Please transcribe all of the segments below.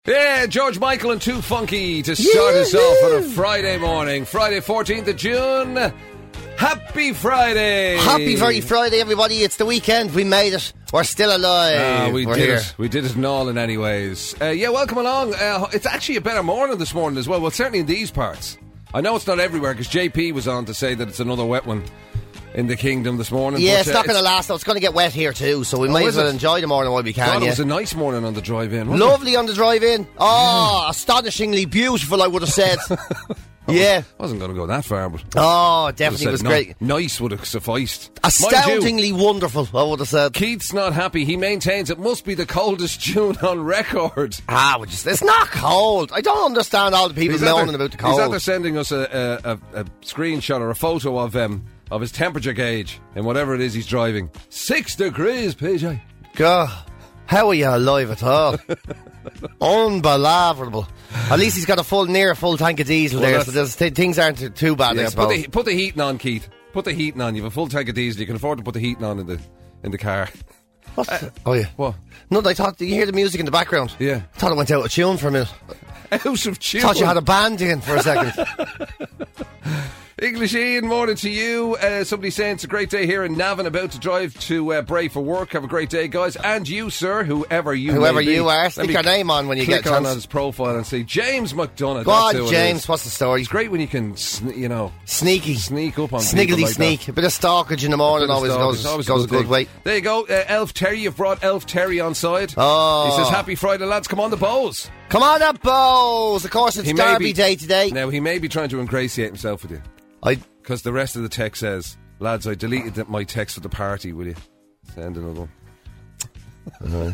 Yeah, George Michael and Too Funky to start us off on a Friday morning. Friday, 14th of June. Happy Friday! Happy very Friday, everybody. It's the weekend. We made it. We're still alive. We We're did here. it. We did it in all in anyways. Welcome along. It's actually a better morning this morning as well. Well, certainly in these parts. I know it's not everywhere because JP was on to say that it's another wet one in the kingdom this morning. Yeah, but, it's not going to last though. It's going to get wet here too, so we might as well enjoy the morning while we can. God, yeah. it was a nice morning on the drive-in. wasn't Lovely on the drive-in. Oh, astonishingly beautiful, I would have said. Yeah. I wasn't going to go that far, but Oh, definitely was great. Nice would have sufficed. Astoundingly wonderful, I would have said. Keith's not happy. He maintains it must be the coldest June on record. It's not cold. I don't understand all the people moaning about the cold. He's after sending us a screenshot or a photo of his temperature gauge and whatever it is he's driving. 6 degrees, PJ. God, how are you alive at all? Unbelievable. At least he's got a near full tank of diesel there, so things aren't too bad, I suppose. Put the heating on, Keith. Put the heating on. You have a full tank of diesel. You can afford to put the heating on in the car. Oh yeah. What? No, I thought, you hear the music in the background? Yeah. I thought it went out of tune for a minute. Out of tune? Thought you had a band in for a second. English Ian, morning to you. Somebody saying it's a great day here in Navan, about to drive to Bray for work. Have a great day, guys. And you, sir, whoever you are, stick your name on when you get a chance. Click on his profile and see James McDonough. Go on, James, what's the story? It's great when you can, sneak up on Sniggly people like sneak. that. A bit of stalkage in the morning always goes a good way. There you go, Elf Terry. You've brought Elf Terry on side. Oh. He says, happy Friday, lads. Come on, the Bows. Come on, the Bows. Of course, it's Derby Day today. Now, he may be trying to ingratiate himself with you. Because the rest of the text says, lads, I deleted my text for the party, will you? Send another one.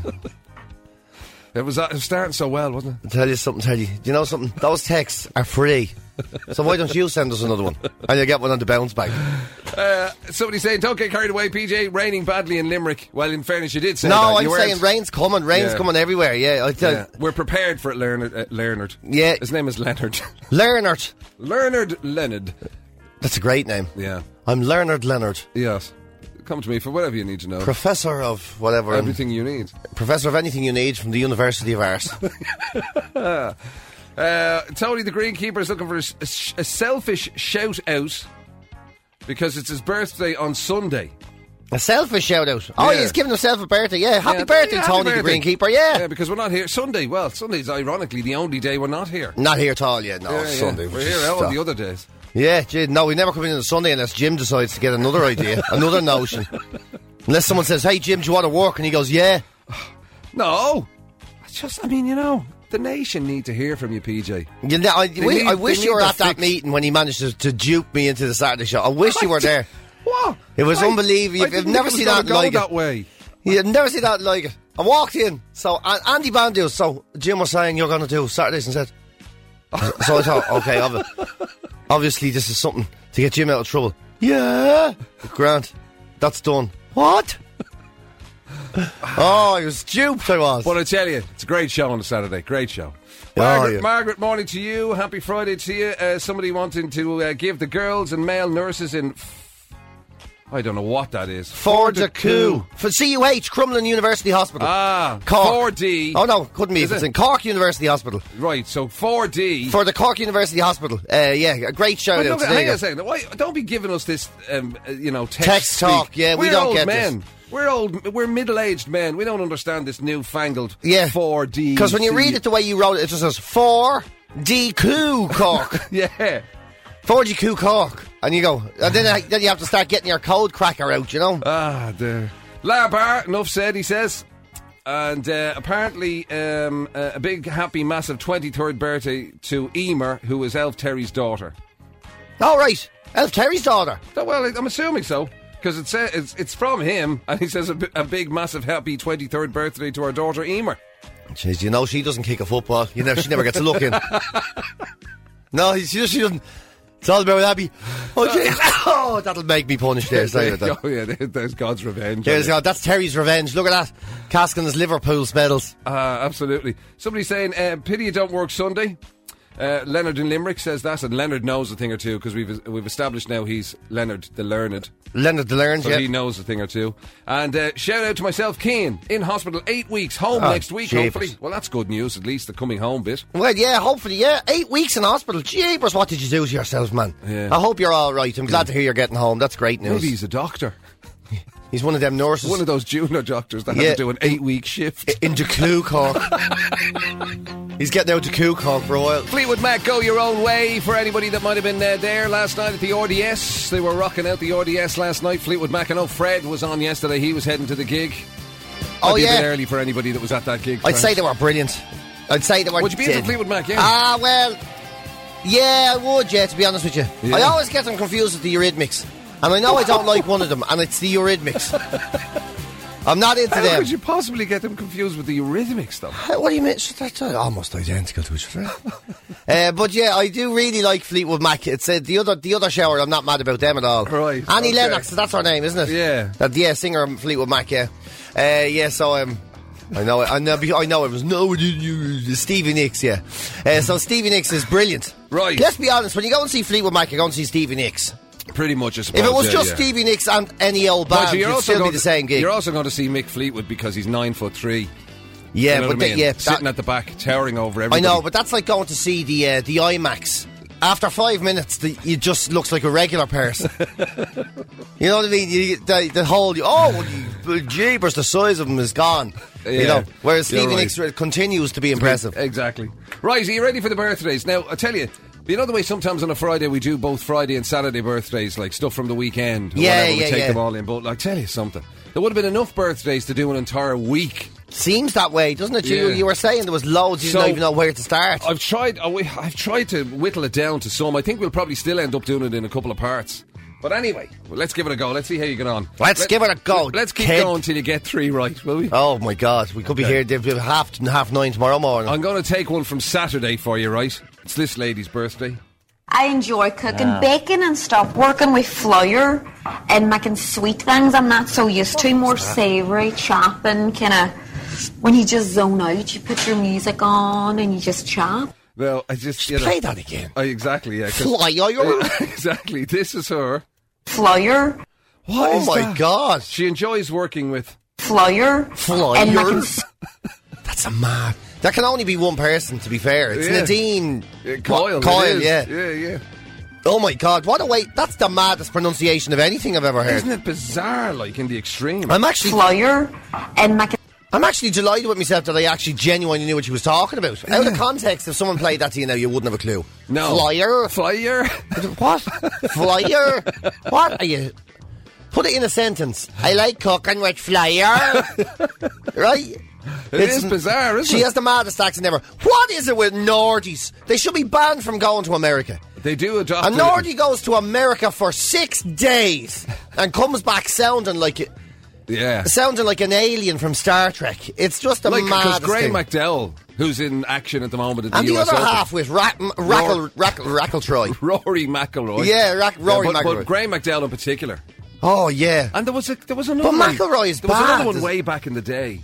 It was starting so well, wasn't it? I'll tell you something, Do you know something? Those texts are free. So why don't you send us another one? And you'll get one on the bounce back. Somebody saying, don't get carried away, PJ. Raining badly in Limerick. Well, in fairness, you did say that. No, I'm saying rain's coming. Rain's coming everywhere, yeah. We're prepared for it, Leonard. Yeah. His name is Leonard. Leonard. Leonard. That's a great name. Yeah. I'm Leonard. Yes. Come to me for whatever you need to know. Professor of whatever. Everything you need. Professor of anything you need from the University of Art. Tony the Greenkeeper is looking for a selfish shout out because it's his birthday on Sunday. A selfish shout out. Oh, he's giving himself a birthday. Yeah, happy birthday, Tony the Greenkeeper. Yeah, because we're not here Sunday. Well, Sunday's ironically the only day we're not here. Not here at all. Yeah, no, Sunday. We're here all the other days. Yeah, no, we never come in on a Sunday unless Jim decides to get another idea, another notion. Unless someone says, "Hey, Jim, do you want to work?" and he goes, "Yeah." No, it's just, the nation need to hear from you, PJ. I wish you were at that meeting when he managed to dupe me into the Saturday show. I wish you were there. What? It was unbelievable. You've never seen that like that way. You've never seen that like it. I walked in, so Andy Bandu, so Jim was saying you're going to do Saturdays and said. So I thought, okay, obviously this is something to get Jim out of trouble. Yeah, Grant, that's done. What? Oh, he was duped, I was. But I tell you, it's a great show on a Saturday. Great show. Margaret, morning to you. Happy Friday to you. Somebody wanting to give the girls and male nurses in... I don't know what that is. Fortacou. For CUH, Crumlin University Hospital. Cork. 4D. Oh no, couldn't be. It's in Cork University Hospital. Right, so 4D. For the Cork University Hospital. Yeah, a great shout out. Hang on a second. Don't be giving us this, text talk. Yeah, we don't get men. This. We're middle-aged men. We don't understand this newfangled 4D. Because when you read it the way you wrote it, it just says 4DQ Cork. Yeah. 4DQ Cork. And you go, and then you have to start getting your code cracker out, you know? There. La Bar, enough said, he says. And apparently a big, happy, massive 23rd birthday to Emer, who is Elf Terry's daughter. Oh, right. Elf Terry's daughter. Well, I'm assuming so. Because it's from him, and he says a big, massive, happy 23rd birthday to our daughter, Emer. Jeez, she doesn't kick a football. She never gets a look in. No, she doesn't. It's all about Abby. Oh, jeez. Oh, that'll make me punished there. Sorry about that. Oh, yeah, there's God's revenge. That's Terry's revenge. Look at that. Casking his Liverpool's medals. Absolutely. Somebody saying, pity you don't work Sunday. Leonard in Limerick says that, and Leonard knows a thing or two because we've established now he's Leonard the Learned. Leonard the Learned, so he knows a thing or two. And shout out to myself, Cian, in hospital 8 weeks, home next week, hopefully. Well, that's good news, at least the coming home bit. Well, yeah, hopefully, yeah. 8 weeks in hospital. Jeepers, what did you do to yourself, man? Yeah. I hope you're all right. I'm glad to hear you're getting home. That's great news. Maybe he's a doctor. He's one of them nurses. One of those junior doctors that has to do an 8-week shift. Into Cork. He's getting out to Cork for a while. Fleetwood Mac, Go Your Own Way. For anybody that might have been there last night at the RDS. They were rocking out the RDS last night. Fleetwood Mac. I know Fred was on yesterday. He was heading to the gig. Might be a bit early for anybody that was at that gig. I'd say they were brilliant. I'd say they were. Would you be into Fleetwood Mac, yeah? Well, yeah, I would, yeah, to be honest with you. Yeah. I always get them confused with the Eurythmics. And I know I don't like one of them, and it's the Eurythmics. I'm not into them. How could you possibly get them confused with the Eurythmics, though? What do you mean? They're almost identical to each other. But yeah, I do really like Fleetwood Mac. It's the other shower. I'm not mad about them at all. Right. Annie Lennox, that's her name, isn't it? Yeah. Yeah, singer of Fleetwood Mac. Yeah. So I know it was Stevie Nicks. Yeah. So Stevie Nicks is brilliant. Right. Let's be honest. When you go and see Fleetwood Mac, you go and see Stevie Nicks. Pretty much, I suppose. If it was just Stevie Nicks and any old band, it'd still be the same gig. You're also going to see Mick Fleetwood because he's 9'3". Yeah, you know but sitting at the back, towering over everybody. I know, but that's like going to see the IMAX. After 5 minutes, it just looks like a regular person. You know what I mean? The whole jeepers, the size of him is gone. Yeah, you know, whereas Stevie Nicks continues to be impressive. Exactly. Right, are you ready for the birthdays? Now, I tell you. You know the way sometimes on a Friday we do both Friday and Saturday birthdays, like stuff from the weekend. We take them all in. But I tell you something, there would have been enough birthdays to do an entire week. Seems that way, doesn't it? Yeah. You were saying there was loads. You don't even know where to start. I've tried to whittle it down to some. I think we'll probably still end up doing it in a couple of parts. But anyway, let's give it a go. Let's see how you get on. Let's give it a go. Let's keep going till you get 3 right, will we? Oh my God, we could be here half 9 tomorrow morning. I'm going to take one from Saturday for you, right? It's this lady's birthday. I enjoy cooking, baking and stuff, working with flour and making sweet things. I'm not so used to more savoury, chopping, kind of when you just zone out, you put your music on and you just chop. Well, I just play that again. Exactly, yeah. Flour. Exactly, this is her. Flour. What is my that? God. She enjoys working with flour. And making that's a mad. There can only be one person, to be fair. It's Nadine Coyle. Yeah. Oh my God, what a way. That's the maddest pronunciation of anything I've ever heard. Isn't it bizarre, like, in the extreme? I'm actually flour and making. I'm actually delighted with myself that I actually genuinely knew what she was talking about. Out of context, if someone played that to you now, you wouldn't have a clue. No. Flyer? What? Flyer? What are you... Put it in a sentence. I like cooking with flour. Right? It is bizarre, isn't it? She has the maddest accent ever. What is it with Nordies? They should be banned from going to America. They do adopt... A Nordie goes to America for 6 days and comes back sounding like it. Yeah. Sounding like an alien from Star Trek. It's just a maddest because Graham thing. McDowell, who's in action at the moment at the and US the other Open. half with Rackletroy. Rory McIlroy. Yeah, Rory McIlroy. But Graham McDowell in particular. Oh, yeah. And there was another but one. But McIlroy is There was another one way back in the day.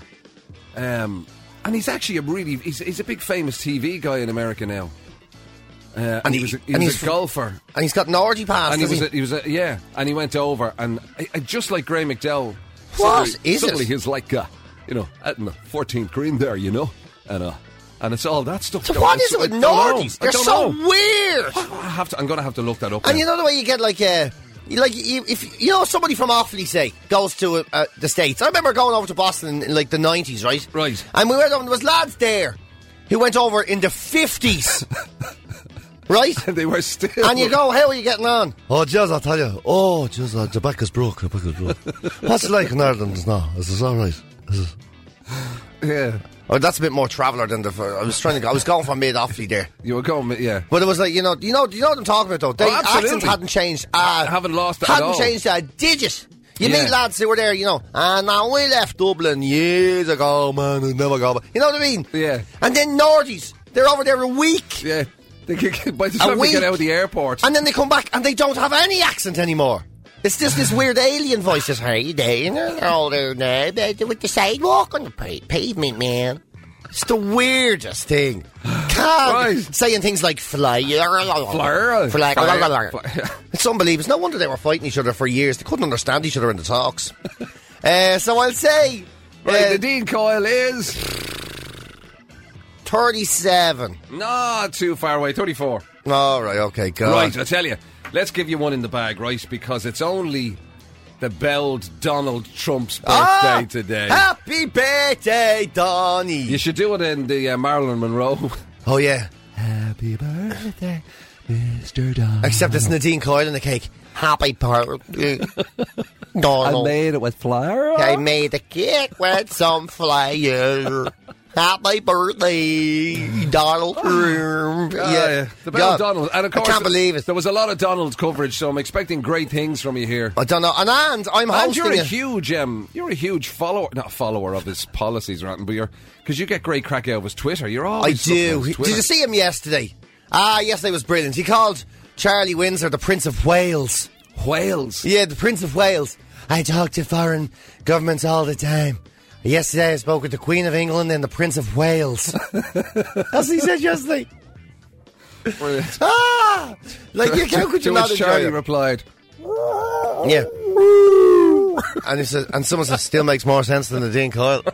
And he's actually he's a big famous TV guy in America now. And he was a golfer. And he's got Nordie pass. And and he went over and just like Graham McDowell. Suddenly he's like, at the 14th green there, and it's all that stuff. So what is it with Nordies? They're so weird. I'm going to have to look that up. And you know the way you get if somebody from Offaly, say, goes to the States. I remember going over to Boston in like the 90s, right? Right. And we went over, there was lads there who went over in the 50s. Right? And they were still... And you go, how are you getting on? Oh, Jez, I'll tell you. Oh, Jez, the back is broke. What's it like in Ireland? Is this all right? Yeah. Oh, that's a bit more traveller than I was going for mid-Offaly there. You were going, yeah. But it was like, you know what I'm talking about, though? The accent hadn't changed. Haven't lost it at all. Hadn't changed a digit. You meet lads who were there, and now we left Dublin years ago, man, and never go back. You know what I mean? Yeah. And then Nordies, they're over there a week. Yeah. By the time they get out of the airport. And then they come back and they don't have any accent anymore. It's just this weird alien voice. Just, how you doing? Older now, with the sidewalk on the pavement, man. It's the weirdest thing. Saying things like flyer. It's unbelievable. It's no wonder they were fighting each other for years. They couldn't understand each other in the talks. So I'll say... Nadine Coyle is... 37. Not too far away, 34. All right, okay, go on. Right, I tell you, let's give you one in the bag, right? Because it's only the belled Donald Trump's birthday today. Happy birthday, Donny. You should do it in the Marilyn Monroe. Oh, yeah. Happy birthday, Mr. Donald. Except it's Nadine Coyle in the cake. Happy birthday, Donald. I made it with flour. I made the cake with some flour. Happy birthday, Donald. The bell Donald. And of course, I can't believe it. There was a lot of Donald coverage, so I'm expecting great things from you here. I don't know. And I'm hosting you're a huge follower, not follower of his policies or anything, but because you get great crack out of his Twitter. You're always. I do. Did you see him yesterday? Yesterday was brilliant. He called Charlie Windsor the Prince of Wales. Wales? Yeah, the Prince of Wales. I talk to foreign governments all the time. Yesterday I spoke with the Queen of England and the Prince of Wales. That's what he said yesterday. Brilliant. Like, how could you not enjoy Charlie it? replied. Yeah. And he said, and someone said, still makes more sense than Nadine Coyle.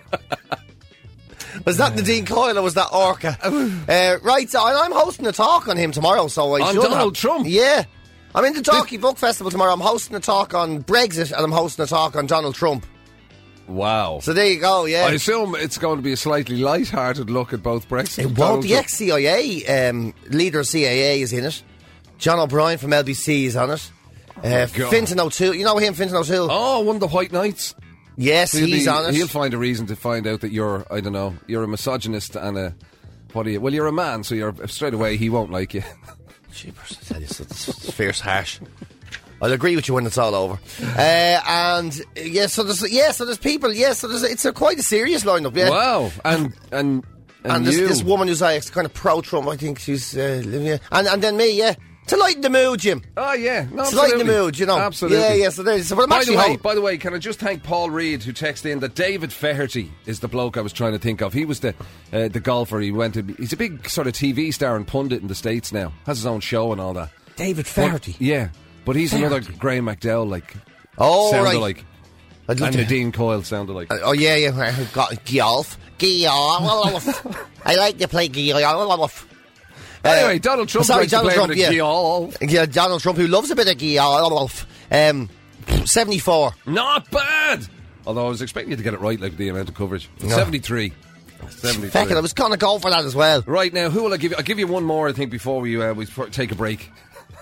Was that Nadine Coyle or was that Orca? Right, so I'm hosting a talk on him tomorrow, so I on should Donald Trump? Yeah. I'm in the Talkie Book Festival tomorrow. I'm hosting a talk on Brexit and I'm hosting a talk on Donald Trump. Wow. So there you go, yeah. I assume it's going to be a slightly light-hearted look at both Brexit and It Donald won't. The Trump. ex-CIA leader of CIA is in it. John O'Brien from LBC is on it. Fintan O'Toole. You know him, Fintan O'Toole? Oh, one of the White Knights. Yes, he's on it. He'll find a reason to find out that you're a misogynist and you're a man, so you're straight away he won't like you. Jeepers, I tell you, it's fierce harsh. I'll agree with you when it's all over. So there's people. It's quite a serious lineup. Yeah. Wow. And this woman who's kind of pro-Trump. I think she's living here. And then me. Yeah. To lighten the mood, Jim. Oh, yeah. No, to lighten the mood, you know. Absolutely. Yeah. So there's. But by the way, can I just thank Paul Reed who texted in that David Faherty is the bloke I was trying to think of. He was the golfer. He's a big sort of TV star and pundit in the States now. Has his own show and all that. David Faherty. Yeah. But he's another Graham McDowell, like. Oh, sounded right. like. And Nadine Coyle sounded like. Oh, yeah. Golf. I like to play golf. Anyway, Donald Trump likes to play a bit of golf. Yeah, Donald Trump, who loves a bit of golf. 74. Not bad! Although I was expecting you to get it right, like the amount of coverage. No. 73. Feck it, I was going to go for that as well. Right, now, who will I give you? I'll give you one more, I think, before we take a break.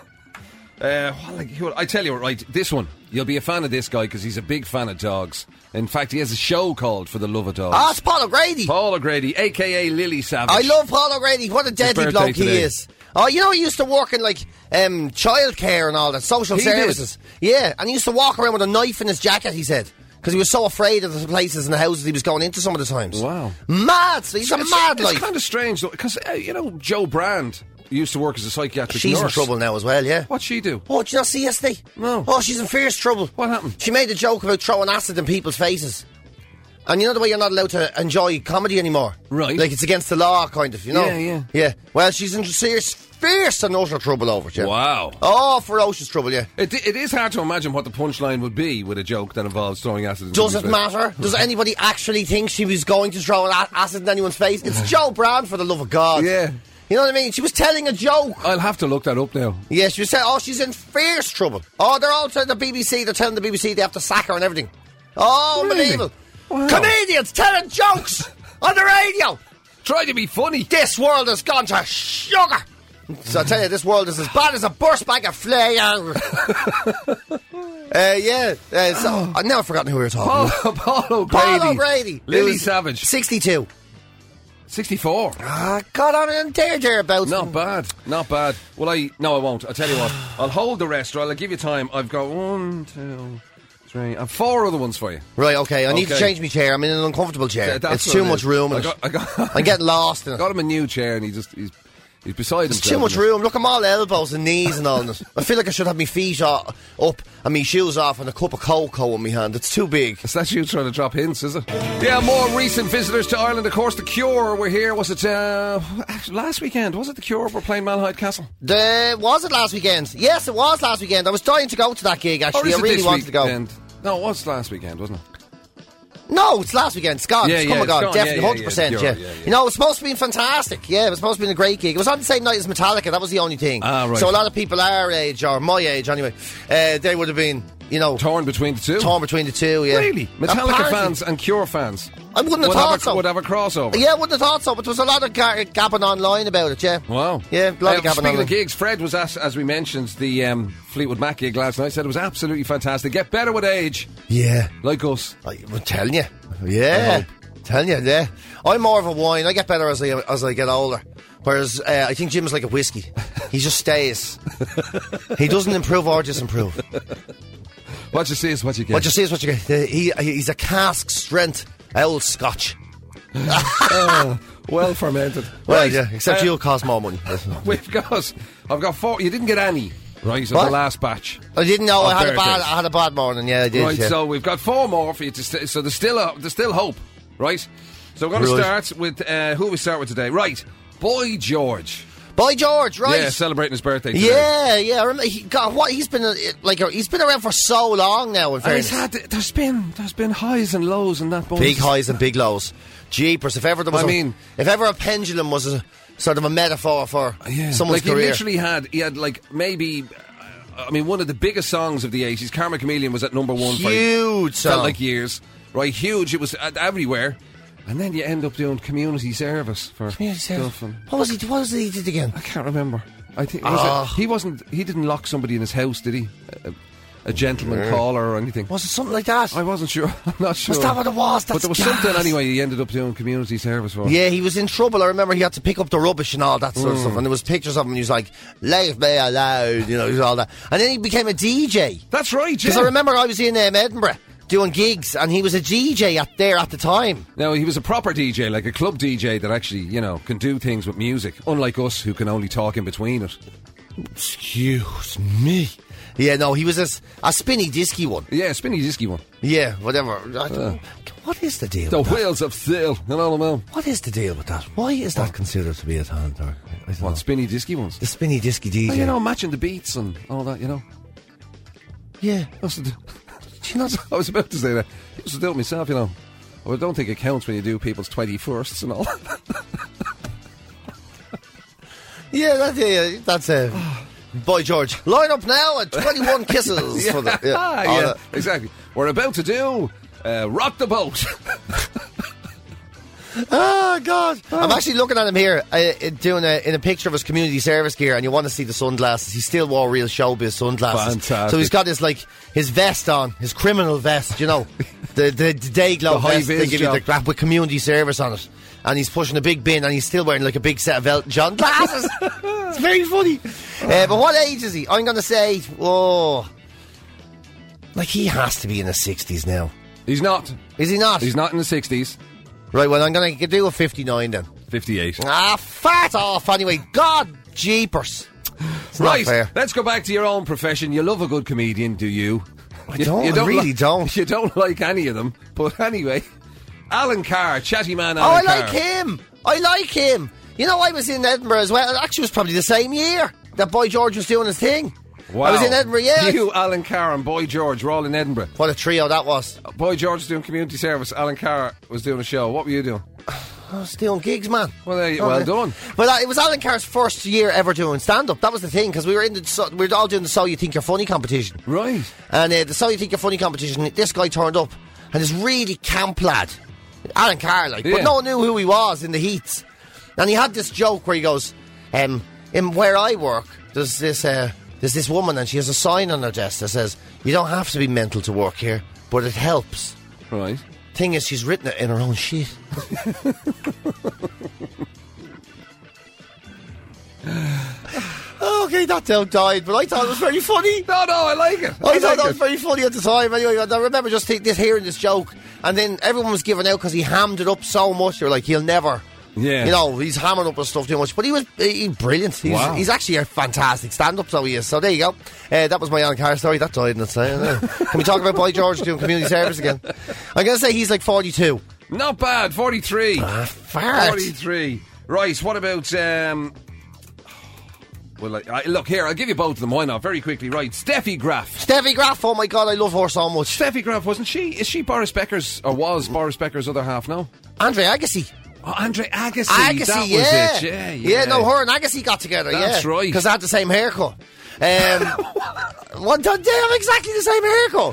I tell you what, right, this one. You'll be a fan of this guy because he's a big fan of dogs. In fact, he has a show called For the Love of Dogs. Ah, it's Paul O'Grady. Paul O'Grady, a.k.a. Lily Savage. I love Paul O'Grady. What a deadly bloke he is. Oh, you know, he used to work in, like, childcare and all that, social services. Did. Yeah, and he used to walk around with a knife in his jacket, he said. Because he was so afraid of the places and the houses he was going into some of the times. Wow. Mad. So he's a mad life. It's kind of strange, though, because, Joe Brand used to work as a psychiatric nurse. She's in trouble now as well, yeah. What'd she do? Oh, did you not see yesterday? No. Oh, she's in fierce trouble. What happened? She made a joke about throwing acid in people's faces. And you know the way you're not allowed to enjoy comedy anymore? Right. Like it's against the law, kind of, you know? Yeah. Well, she's in fierce and utter trouble over it, yeah. Wow. Oh, ferocious trouble, yeah. It is hard to imagine what the punchline would be with a joke that involves throwing acid in Does it matter? Does anybody actually think she was going to throw acid in anyone's face? It's Joe Brand, for the love of God. Yeah. You know what I mean? She was telling a joke. I'll have to look that up now. Yeah, she was saying, she's in fierce trouble. Oh, they're all telling the BBC, they're telling the BBC they have to sack her and everything. Oh, really? Unbelievable. Wow. Comedians telling jokes on the radio. Try to be funny. This world has gone to sugar. So I tell you, this world is as bad as a burst bag of flour. So I've never forgotten who we were talking about. Paul O'Grady. Lily Savage. 62. 64. God, I'm in thereabouts. Not bad. Well, I won't. I'll tell you what. I'll hold the rest, right? I'll give you time. I've got 1, 2, 3. I've 4 other ones for you. Right, okay. I need to change my chair. I'm in an uncomfortable chair. It's too much room. I'm getting lost in it. I got him a new chair and He's beside There's himself. too much room. Look, I'm all elbows and knees and all that. I feel like I should have my feet up and my shoes off and a cup of cocoa in my hand. It's too big. Is that you trying to drop hints, is it? Yeah, more recent visitors to Ireland. Of course, The Cure were here. Was it last weekend? Was it The Cure were playing Malahide Castle? Was it last weekend? Yes, it was last weekend. I was dying to go to that gig, actually. I really wanted to go. No, it was last weekend, wasn't it? No, it's last weekend. It's gone. Yeah, It's come and gone. Definitely, 100%. Yeah. You know, it was supposed to be fantastic. Yeah, it was supposed to be a great gig. It was on the same night as Metallica. That was the only thing. Right. So a lot of people our age, or my age anyway, they would have been, you know... Torn between the two? Torn between the two, yeah. Really? Metallica fans and Cure fans? I wouldn't have thought so. Would have a crossover? Yeah, I wouldn't have thought so, but there was a lot of gabbing online about it, yeah. Wow. Yeah, a lot of gabbing speaking online. of gigs, Fred was at, as we mentioned, the Fleetwood Mac gig last night. Said it was absolutely fantastic. Get better with age. Yeah. Like us. I'm telling you. Yeah. Telling you, yeah. I'm more of a wine. I get better as I get older. Whereas I think Jim is like a whiskey. He just stays. He doesn't improve or disimprove. What you see is what you get. What you see is what you get. He's a cask strength old Scotch. Well fermented. Well, Right. yeah, except you'll cost more money. I've got 4. You didn't get any, right, of What? the last batch. I didn't know. Oh, I birthdays. had a bad morning. Yeah, I did. Right, yeah. so we've got 4 more for you to so there's still hope, right? So we're going to Right. start with who we start with today. Right, Boy George. Boy George, right? Yeah, celebrating his birthday today. Yeah. I remember. He's been he's been around for so long now. In And he's fairness, there's been highs and lows in that bunch. big highs and big lows. Jeepers! If ever there was, if ever a pendulum was a sort of a metaphor for someone's like career. he literally had like maybe. I mean, one of the biggest songs of the 80s, Karma Chameleon, was at number 1 for Huge song. felt like years, right? Huge. It was everywhere, and then you end up doing community service for stuff. And What was it he did again? I can't remember. I think he didn't lock somebody in his house, did he? A gentleman caller or anything. Was it something like that? I wasn't sure. I'm not sure. Was that what it was? But there was That's something gas. anyway. He ended up doing community service for. Yeah, he was in trouble. I remember he had to pick up the rubbish and all that sort of stuff. And there was pictures of him. And he was like, "Leave me alone," you know, he was all that. And then he became a DJ. That's right. Because Yeah. I remember I was in Edinburgh doing gigs, and he was a DJ there at the time. Now, he was a proper DJ, like a club DJ that actually, you know, can do things with music, unlike us who can only talk in between it. Excuse me. Yeah, no, he was a spinny disky one. Yeah, spinny disky one. Yeah, whatever. What is the deal? The with that? wheels of steel, you know what I mean? What is the deal with that? Why is that considered to be a talent? I don't know. What, spinny disky ones? The spinny disky DJ. Well, you know, matching the beats and all that, you know. Yeah. Do you know, I was about to say that. I used to do it myself, you know. I don't think it counts when you do people's 21sts and all. Yeah, that's Boy George. Line up now at 21 kisses for the. Yeah, exactly. We're about to do Rock the Boat. Oh, God. I'm actually looking at him here doing in a picture of his community service gear, and you want to see the sunglasses. He still wore real showbiz sunglasses. Fantastic. So he's got his vest on, his criminal vest, you know, the day glow The vest they high-vis give you job. with community service on it. And he's pushing a big bin, and he's still wearing like a big set of Elton John glasses. It's very funny. But what age is he? I'm going to say, like he has to be in his 60s now. He's not. Is he not? He's not in the 60s. Right, well, I'm going to do a 59 then. 58. Fart off anyway. God jeepers. It's not Right, fair. let's go back to your own profession. You love a good comedian, do you? I don't. I really don't. You don't like any of them. But anyway, Alan Carr, chatty man Oh, Alan I Carr. like him. You know, I was in Edinburgh as well. Actually, it was probably the same year that Boy George was doing his thing. Wow. I was in Edinburgh, yeah. You, Alan Carr and Boy George were all in Edinburgh. What a trio that was. Boy George was doing community service. Alan Carr was doing a show. What were you doing? I was doing gigs, man. Well, there you, well done. But it was Alan Carr's first year ever doing stand-up. That was the thing, because we were all doing the So You Think You're Funny competition. Right. And the So You Think You're Funny competition, this guy turned up, and this really camp lad, Alan Carr, like, Yeah. but no one knew who he was in the heats. And he had this joke where he goes, in where I work, there's this woman, and she has a sign on her desk that says, "You don't have to be mental to work here, but it helps." Right. Thing is, she's written it in her own shit. Okay, that joke died, but I thought it was very funny. No, I like it. I thought that was very funny at the time. Anyway, I remember just hearing this joke, and then everyone was giving out because he hammed it up so much. They were like, he'll never Yeah. You know, he's hammering up his stuff too much. But he's brilliant. He's actually a fantastic stand-up, so he is. So there you go. That was my Alan Carr story. That died in its time. Can we talk about Boy George doing community service again? I'm going to say he's like 42. Not bad, 43. Fart. 43. Right, what about... Well, look here, I'll give you both of them. Why not? Very quickly, right. Steffi Graf. Steffi Graf, oh my God, I love her so much. Steffi Graf, wasn't she? Is she Boris Becker's, or was Boris Becker's other half, no? Andre Agassi. Oh, Andre Agassi. Agassi, that yeah. was it, Yeah, no, her and Agassi got together, That's right. Because they had the same haircut. They have exactly the same haircut.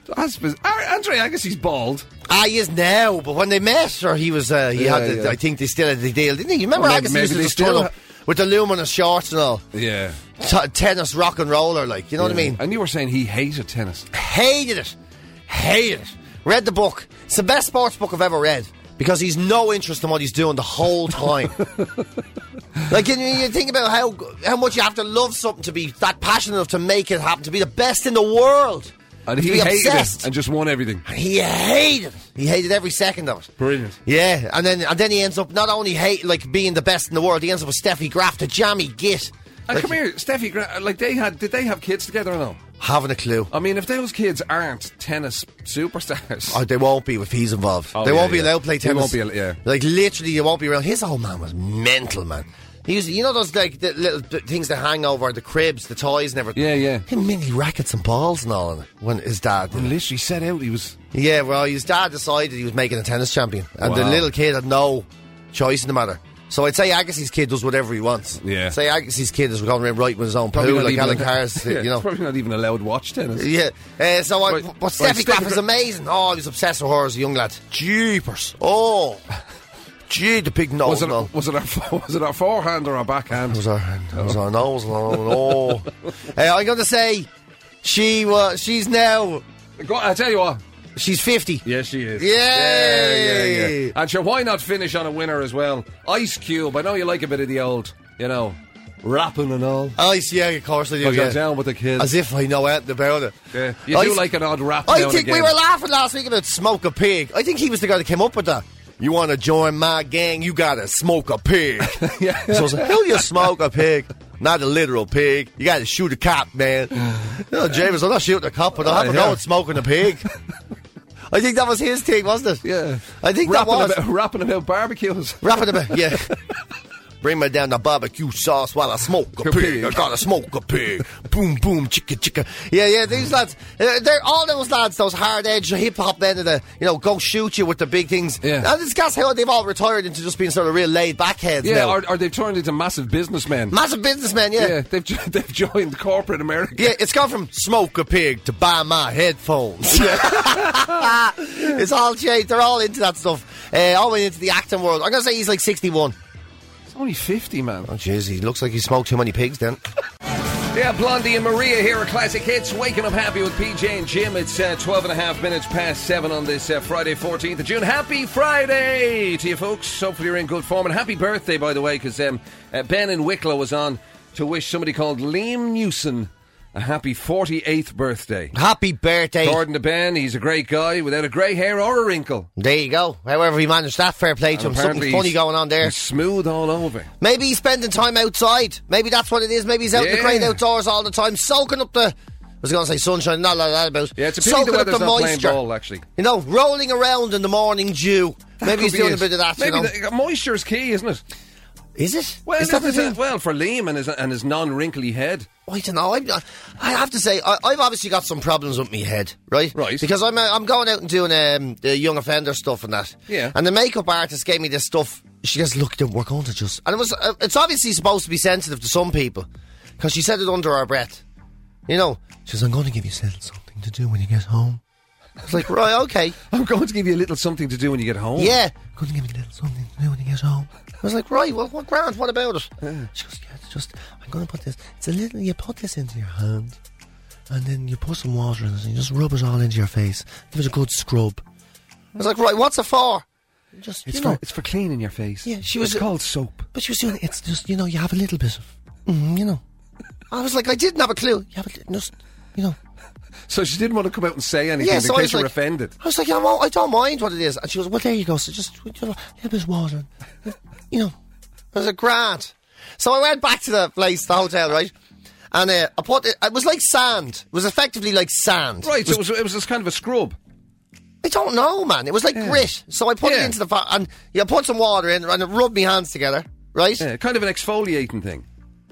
Andre Agassi's bald. He is now, but when they met, or he was, I think they still had the deal, didn't he? You remember Agassi used to just turn up with the luminous shorts and all? Yeah. Tennis rock and roller, like, you know what I mean? And you were saying he hated tennis. Hated it. Read the book. It's the best sports book I've ever read. Because he's no interest in what he's doing the whole time. Like, you think about how much you have to love something to be that passionate enough to make it happen, to be the best in the world. And he hated it and just won everything. He hated it. He hated every second of it. Brilliant. Yeah, and then he ends up not only being the best in the world, he ends up with Steffi Graf, the jammy git. And come here, Steffi Graf, did they have kids together or no? Haven't a clue. I mean, if those kids aren't tennis superstars... they won't be if he's involved. They won't be allowed to play tennis. They won't be, Like, literally, they won't be around. His old man was mental, man. He used, you know those like the little things that hang over the cribs, the toys and everything? Yeah. Him mini rackets and balls and all in it when his dad... When literally set out he was... Yeah, well, his dad decided he was making a tennis champion. And the little kid had no choice in the matter. So I'd say Agassi's kid does whatever he wants. Yeah. Say Agassi's kid is going around right with his own poo, like Alan Carr's, you know. Probably not even allowed to watch tennis. Yeah. But Steffi Graf is amazing. Oh, I was obsessed with her as a young lad. Jeepers. Oh. Gee, the big nose. Was it our forehand or our backhand? It was our nose. Oh. I'm going to say she's now... I'll tell you what. She's 50. Yes, she is. Yay! Yeah. And sure, why not finish on a winner as well? Ice Cube. I know you like a bit of the old, rapping and all. Ice, yeah, of course I do. You're down with the kids. As if I know anything about it. Yeah. You do like an odd rap. I think we were laughing last week about Smoke a Pig. I think he was the guy that came up with that. You want to join my gang, you gotta smoke a pig. Yeah. So I was like, how do you smoke a pig? Not a literal pig. You gotta shoot a cop, man. James, I'm not shooting a cop, but I'll have a go at smoking a pig. I think that was his thing, wasn't it? Yeah. I think that was. Rapping about barbecues. Rapping about, yeah. Bring me down the barbecue sauce while I smoke a pig. I gotta smoke a pig. Boom, boom, chicka, chicka. Yeah, these lads, they're all those lads, those hard-edged hip-hop men that, go shoot you with the big things. Yeah. And it's gas how they've all retired into just being sort of real laid-back heads now. Or they've turned into massive businessmen. Massive businessmen, yeah. Yeah, they've joined corporate America. Yeah, it's gone from smoke a pig to buy my headphones. Yeah. It's all changed. They're all into that stuff. All went into the acting world. I'm going to say he's like 61. Only 50, man. Oh, jeez, he looks like he smoked too many pigs then. Yeah, Blondie and Maria here are Classic Hits. Waking up happy with PJ and Jim. It's 12 and a half minutes past 7 on this Friday, 14th of June. Happy Friday to you folks. Hopefully you're in good form. And happy birthday, by the way, because Ben in Wicklow was on to wish somebody called Liam Newson a happy 48th birthday. Happy birthday. According to Ben, he's a great guy without a grey hair or a wrinkle. There you go. However he managed that, fair play to him. Something funny going on there. He's smooth all over. Maybe he's spending time outside. Maybe that's what it is. Maybe he's out in the great outdoors all the time, soaking up the... I was going to say sunshine, not like that about. Yeah, it's a pity the weather's not playing ball, actually. Rolling around in the morning dew. Maybe he's doing a bit of that, Maybe moisture's key, isn't it? Is it? Well, is that the thing? Well, for Liam and his non-wrinkly head. I don't know. I have to say, I've obviously got some problems with my head, right? Right. Because I'm going out and doing the young offender stuff and that. Yeah. And the makeup artist gave me this stuff. She goes, look, we're going to just... And it's obviously supposed to be sensitive to some people. Because she said it under her breath. She says, I'm going to give you something to do when you get home. I was like, right, okay. I'm going to give you a little something to do when you get home. Yeah. I'm going to give you a little something to do when you get home. I was like, right, well, what grand? What about it? Yeah. She goes, yeah, it's just, I'm going to put this, it's a little, you put this into your hand, and then you put some water in it, and you just rub it all into your face. Give it a good scrub. I was like, right, what's it for? It's for cleaning your face. Yeah, it's called soap. But she was doing, it's just, you have a little bit of, I was like, I didn't have a clue. You have just So she didn't want to come out and say anything in case you were offended. I was like, I don't mind what it is. And she goes, well, there you go. So just a little bit of water. I was like, grand. So I went back to the place, the hotel, right? And I put it was like sand. It was effectively like sand. Right, so it was just kind of a scrub. I don't know, man. It was like grit. So I put it into the fire and put some water in and it rubbed my hands together, right? Yeah, kind of an exfoliating thing.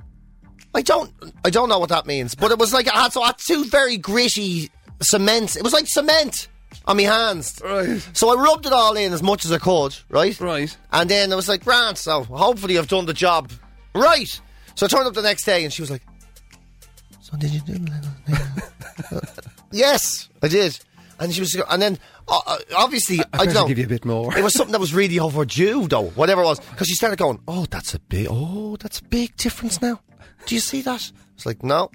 I don't know what that means, but it was like I had two very gritty cement. It was like cement on my hands. Right. So I rubbed it all in as much as I could, right? Right. And then I was like, grand, so hopefully I've done the job right. So I turned up the next day and she was like, so did you do it? Yes, I did. And she was, and then obviously I don't know. Give you a bit more. It was something that was really overdue, though. Whatever it was, because she started going, that's a big difference now. Do you see that? It's like, no.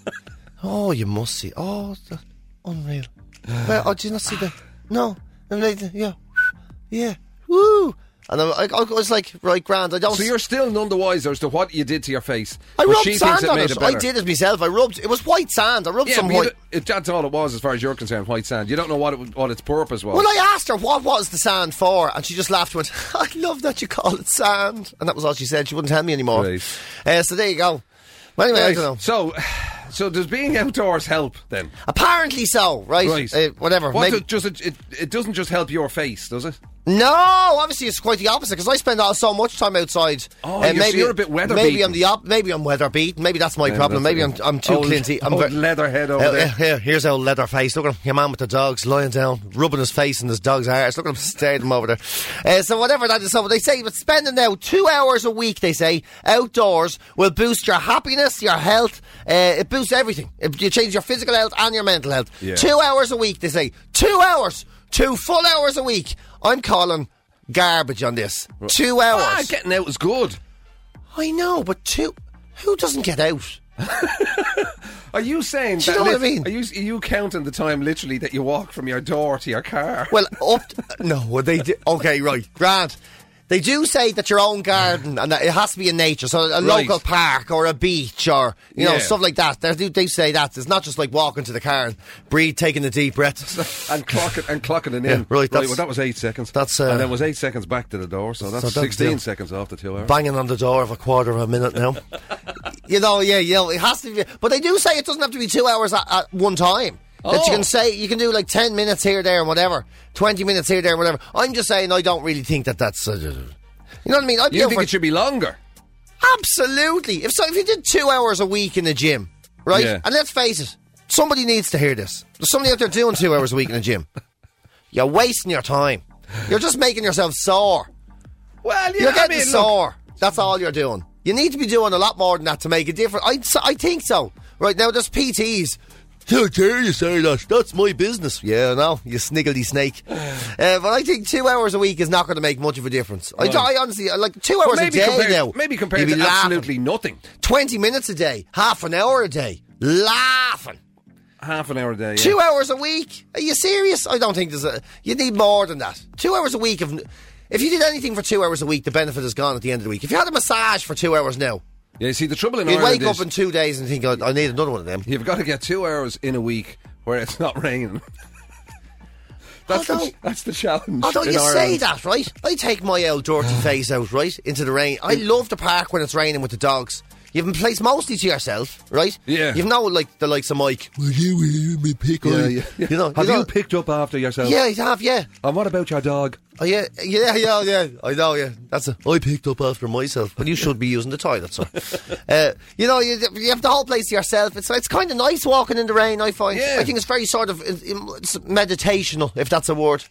Oh, you must see. Oh, that's unreal. Well, do you not see that? No. I'm like, yeah. Woo. And I was like, right, grand. I don't. So you're still none the wiser as to what you did to your face. I rubbed she sand thinks on made it. better. I did it myself. It was white sand. I rubbed some white. That's all it was, as far as you're concerned. White sand. You don't know what its purpose was. Well, I asked her what was the sand for, and she just laughed and went, "I love that you call it sand," and that was all she said. She wouldn't tell me anymore. Right. So there you go. Well, anyway, right. I don't know. So does being outdoors help then? Apparently so, right? Whatever. Maybe. It doesn't just help your face, does it? No, obviously it's quite the opposite because I spend so much time outside. Maybe you're a bit weather beaten. Maybe I'm weather beaten. Maybe that's my problem. Maybe I'm too clinty. I'm leatherhead over there. Here's old leather face. Look at him, your man with the dogs lying down, rubbing his face in his dog's arse. Look at him staring him over there. So whatever that is, so they say, but spending now 2 hours a week, they say, outdoors will boost your happiness, your health. It boosts everything. You change your physical health and your mental health. Yeah. 2 hours a week, they say. 2 hours. 2 full hours a week. I'm calling garbage on this. 2 hours. Getting out is good. I know, but who doesn't get out? Are you saying Do you know what I mean? Are you counting the time literally that you walk from your door to your car? Well, no, they do. Okay, right, Grant. They do say that your own garden and that it has to be in nature, so a local park or a beach or stuff like that. They say that it's not just like walking to the car and taking a deep breath and clocking it in. Yeah, right. Well, that was 8 seconds. And then was 8 seconds back to the door, so that's 16 seconds off the 2 hours. Banging on the door of a quarter of a minute now. It has to be. But they do say it doesn't have to be 2 hours at one time. That you can say, you can do like 10 minutes here, there and whatever, 20 minutes here, there and whatever. I'm just saying I don't really think that's... you know what I mean? You think it should be longer? Absolutely. If you did 2 hours a week in the gym, right? Yeah. And let's face it, somebody needs to hear this. There's somebody out there doing 2 hours a week in the gym. You're wasting your time. You're just making yourself sore. Well, you're getting sore. That's all you're doing. You need to be doing a lot more than that to make a difference. I think so. Right now, there's PTs. How dare you say that? That's my business. Yeah, I know, you sniggledy snake. But I think 2 hours a week is not going to make much of a difference. Right. I honestly, like 2 hours a day now. Maybe compared to absolutely nothing. 20 minutes a day, half an hour a day, laughing. Half an hour a day, yeah. 2 hours a week? Are you serious? I don't think you need more than that. 2 hours a week if you did anything for 2 hours a week, the benefit is gone at the end of the week. If you had a massage for 2 hours now, yeah, see, the trouble in Ireland is... You'd wake up in 2 days and think, I need another one of them. You've got to get 2 hours in a week where it's not raining. That's the challenge. Although you say that, right? I take my old dirty face out, right, into the rain. I love the park when it's raining with the dogs. You have a place mostly to yourself, right? Yeah. You've no like the likes of Mike. Will you pick up? Yeah. Have you picked up after yourself? Yeah, I have, yeah. And what about your dog? Oh, yeah. I know, yeah. I picked up after myself. But you should be using the toilet, sir. You have the whole place to yourself. It's kind of nice walking in the rain, I find. Yeah. I think it's very sort of it's meditational, if that's a word.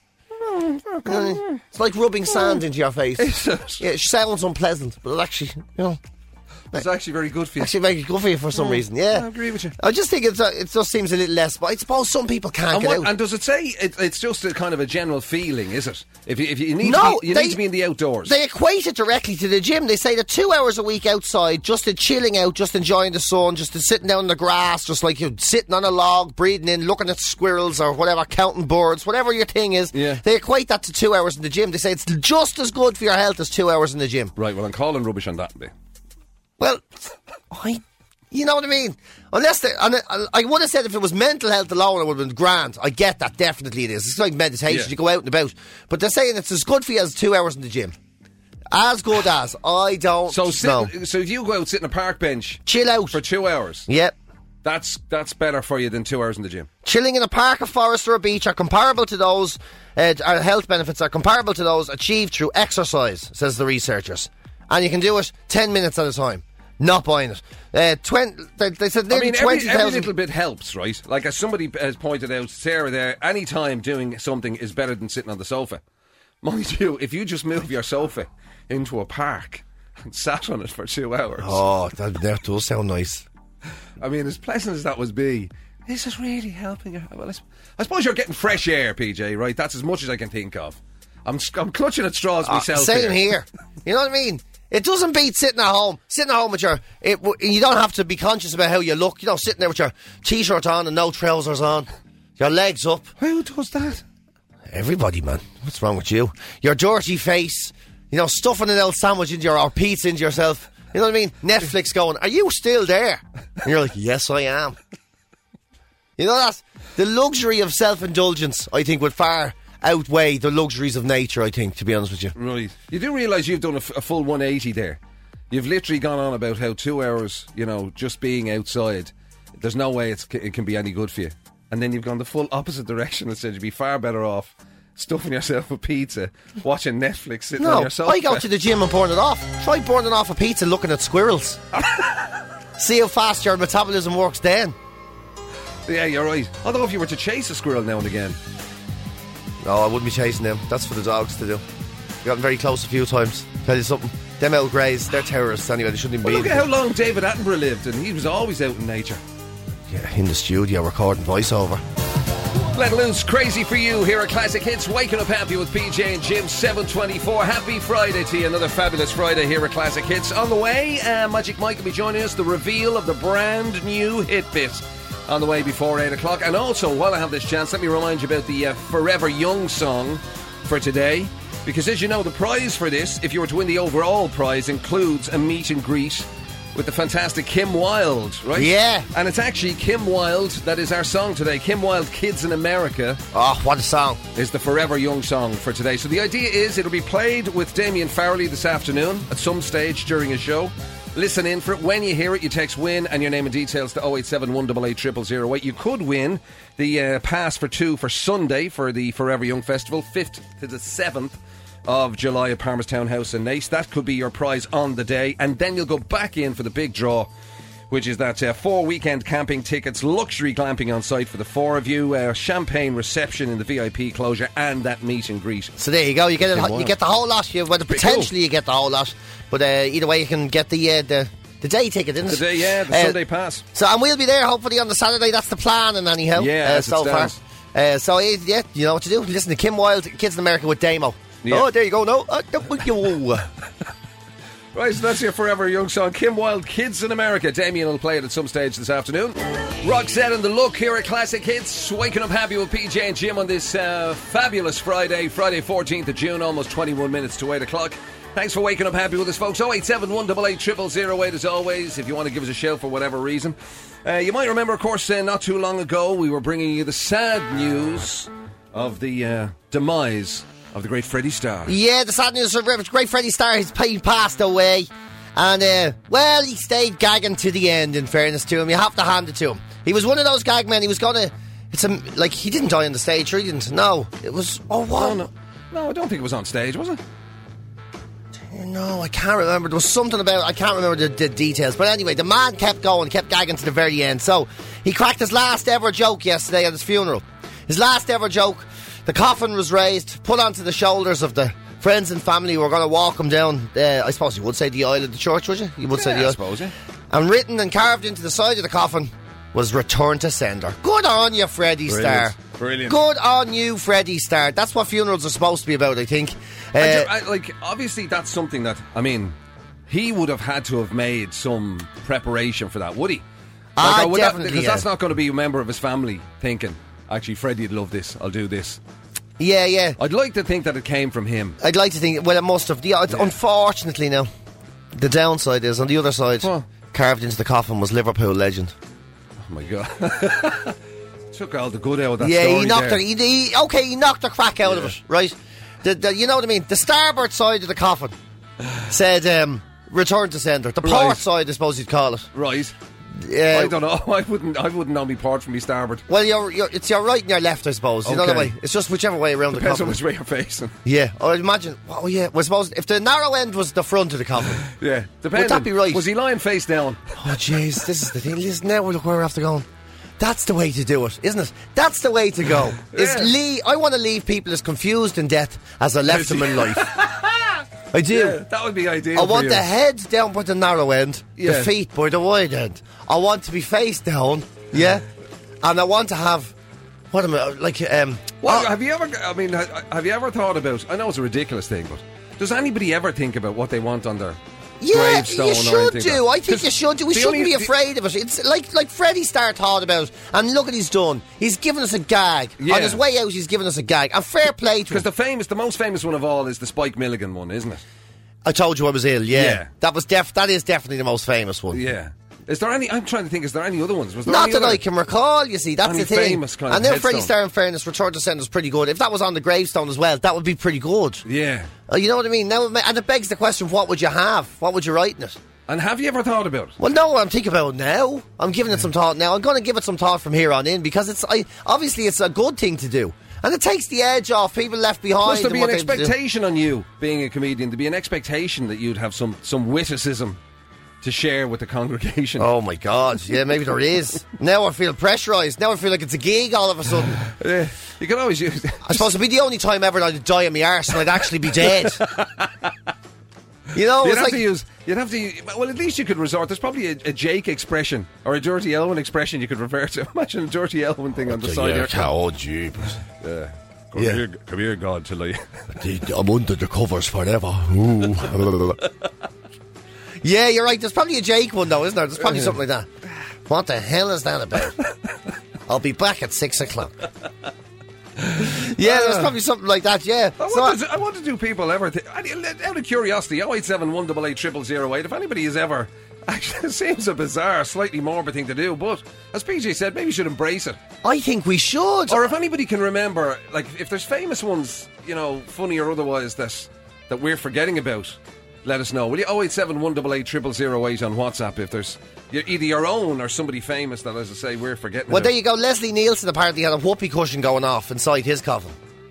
It's like rubbing sand into your face. It sounds unpleasant, but it actually, it's actually very good for you. Actually very good for you for some reason, yeah. I agree with you. I just think it just seems a little less, but I suppose some people can't get out. And does it say it's just a kind of a general feeling, is it? If you need to be in the outdoors. They equate it directly to the gym. They say that 2 hours a week outside, just in chilling out, just enjoying the sun, just sitting down in the grass, just like sitting on a log, breathing in, looking at squirrels or whatever, counting birds, whatever your thing is. Yeah. They equate that to 2 hours in the gym. They say it's just as good for your health as 2 hours in the gym. Right, well, I'm calling rubbish on that bit. Well, You know what I mean? Unless I would have said if it was mental health alone, it would have been grand. I get that, definitely it is. It's like meditation, you go out and about. But they're saying it's as good for you as 2 hours in the gym. As good as. I don't know. So if you go out, sit on a park bench, chill out for 2 hours. Yep. That's better for you than 2 hours in the gym. Chilling in a park, a forest or a beach are comparable to those, our health benefits are comparable to those achieved through exercise, says the researchers. And you can do it 10 minutes at a time. Not buying it. They said nearly 20,000. Every little bit helps, right? Like as somebody has pointed out, Sarah there, any time doing something is better than sitting on the sofa. Mind you, if you just move your sofa into a park and sat on it for 2 hours. Oh, that does sound nice. I mean, as pleasant as that would be, is it really helping you? Well, I suppose you're getting fresh air, PJ, right? That's as much as I can think of. I'm clutching at straws myself. Same here. You know what I mean? It doesn't beat sitting at home. Sitting at home with you don't have to be conscious about how you look. You know, sitting there with your t-shirt on and no trousers on, your legs up. Who does that? Everybody, man. What's wrong with you? Your dirty face. You know, stuffing an old sandwich or pizza into yourself. You know what I mean? Netflix going, are you still there? And you're like, yes, I am. You know that? The luxury of self-indulgence, I think, would far outweigh the luxuries of nature, I think, to be honest with you. Right. You do realise you've done a full 180 there. You've literally gone on about how 2 hours, you know, just being outside, there's no way it can be any good for you. And then you've gone the full opposite direction and said you'd be far better off stuffing yourself with pizza, watching Netflix, sitting on your sofa. I go to the gym and burn it off. Try burning off a pizza looking at squirrels. See how fast your metabolism works then. Yeah, you're right. Although if you were to chase a squirrel now and again. No, I wouldn't be chasing them. That's for the dogs to do. I've gotten very close a few times. Tell you something. Them old greys, they're terrorists anyway. They shouldn't even be. Look at how long David Attenborough lived, and he was always out in nature. Yeah, in the studio recording voiceover. Let loose, crazy for you here at Classic Hits. Waking up happy with PJ and Jim, 7:24. Happy Friday to you. Another fabulous Friday here at Classic Hits. On the way, Magic Mike will be joining us. The reveal of the brand new hit bit on the way before 8 o'clock. And also, while I have this chance, let me remind you about the Forever Young song for today. Because as you know, the prize for this, if you were to win the overall prize, includes a meet and greet with the fantastic Kim Wilde, right? Yeah. And it's actually Kim Wilde that is our song today. Kim Wilde, Kids in America. Oh, what a song. Is the Forever Young song for today. So the idea is it'll be played with Damien Farrelly this afternoon at some stage during his show. Listen in for it. When you hear it, you text WIN and your name and details to 087 188 0008. You could win the pass for two for Sunday for the Forever Young Festival, 5th to the 7th of July at Palmerstown House in Naas. That could be your prize on the day, and then you'll go back in for the big draw, which is that 4 weekend camping tickets, luxury glamping on site for the four of you, champagne reception in the VIP closure, and that meet and greet. So there you go. You get it. You get the whole lot. Potentially you get the whole lot, but either way you can get the day ticket, isn't it? The day, yeah, the Sunday pass. So and we'll be there hopefully on the Saturday. That's the plan, and anyhow, yeah, so far. So yeah, you know what to do. Listen to Kim Wilde, Kids in America with Damo. Yeah. Oh, there you go. No, right, so that's your Forever Young song. Kim Wilde, Kids in America. Damien will play it at some stage this afternoon. Roxette and The Look here at Classic Hits. Waking up happy with PJ and Jim on this fabulous Friday 14th of June, almost 21 minutes to 8 o'clock. Thanks for waking up happy with us, folks. 087 188 0008 as always, if you want to give us a shout for whatever reason. You might remember, of course, not too long ago, we were bringing you the sad news of the demise of the great Freddie Starr. Yeah, the sad news of the great Freddie Starr. He passed away. And, well, he stayed gagging to the end, in fairness to him. You have to hand it to him. He was one of those gag men. He was going to... like, he didn't die on the stage, or he didn't. No, it was... Oh, what? No, I don't think it was on stage, was it? No, I can't remember. There was something about... I can't remember the details. But anyway, the man kept going, kept gagging to the very end. So, he cracked his last ever joke yesterday at his funeral. His last ever joke... The coffin was raised, put onto the shoulders of the friends and family who were going to walk him down, I suppose you would say the aisle of the church, would you? You would say the aisle. I suppose, yeah. And written and carved into the side of the coffin was "Return to Sender." Good on you, Freddie Starr. Brilliant. Good on you, Freddie Starr. That's what funerals are supposed to be about, I think. Obviously that's something that, I mean, he would have had to have made some preparation for that, would he? Definitely. Because that's not going to be a member of his family thinking, actually, Freddie'd love this, I'll do this. Yeah. I'd like to think that it came from him. I'd like to think, well, it must have. Unfortunately now, the downside is, on the other side, carved into the coffin was Liverpool legend. Oh my God. Took all the good out of that Yeah, story he knocked there. he knocked the crack out of it, right? You know what I mean? The starboard side of the coffin said return to sender. The port side, I suppose you'd call it. Right. I don't know. I wouldn't know me port from me starboard. Well, it's your right and your left, I suppose. You know the way. It's just whichever way around Depends the on coffin. which way you're facing. Yeah, I'd imagine. Oh yeah, well, I suppose if the narrow end was the front of the coffin. Yeah, depending. Would that be right? Was he lying face down? Oh jeez, this is the thing. Listen, now look where we're after going. That's the way to do it, isn't it? That's the way to go. I want to leave people as confused in death as I left them in life. I do. Yeah, that would be ideal. I want the head down by the narrow end, the Yeah. feet by the wide end. I want to be face down, yeah, and I want to have what am I like? Well, have you ever thought about? I know it's a ridiculous thing, but does anybody ever think about what they want on their gravestone? You should or do. I think you should do. We shouldn't be afraid of it. It's like Freddie Starr thought about, and look what he's done. He's given us a gag. Yeah. On his way out, he's given us a gag. And fair play to him. Because the most famous one of all is the Spike Milligan one, isn't it? I told you I was ill. Yeah. Yeah. That is definitely the most famous one. Yeah. Is there any? I'm trying to think. Is there any other ones? Was there Not any that other? I can recall, you see, that's Any the thing. famous kind and of then Freddie headstone? Starr, in fairness, Return to Sender's pretty good. If that was on the gravestone as well, that would be pretty good. Yeah. You know what I mean? Now, and it begs the question, what would you have? What would you write in it? And have you ever thought about it? Well, no, I'm thinking about it now. I'm giving it some thought now. I'm going to give it some thought from here on in because obviously it's a good thing to do. And it takes the edge off people left behind. Must there be and an what they do. expectation on you, being a comedian, to be an expectation that you'd have some witticism to share with the congregation? Oh my God, yeah, maybe there is. Now I feel pressurised. Now I feel like it's a gig all of a sudden. You can always use... I suppose it'd be the only time ever I'd die on my arse and I'd actually be dead. You know, You'd have to use, well, at least you could resort. There's probably a Jake expression or a Dirty Elwyn expression you could refer to. Imagine a Dirty Elwyn thing on the side of your car. Oh, jeepers. Come here, God, till I... I'm under the covers forever. Yeah, you're right. There's probably a Jake one, though, isn't there? There's probably something like that. What the hell is that about? I'll be back at 6 o'clock. Yeah, there's probably something like that, yeah. I wonder, do people ever... out of curiosity, 087 188 0008, if anybody has ever... Actually, it seems a bizarre, slightly morbid thing to do, but as PJ said, maybe you should embrace it. I think we should. Or if anybody can remember, like, if there's famous ones, you know, funny or otherwise, that we're forgetting about, let us know. Will you? 087 188 0008 on WhatsApp if there's either your own or somebody famous that, as I say, we're forgetting Well, about. there you go. Leslie Nielsen apparently had a whoopee cushion going off inside his coffin.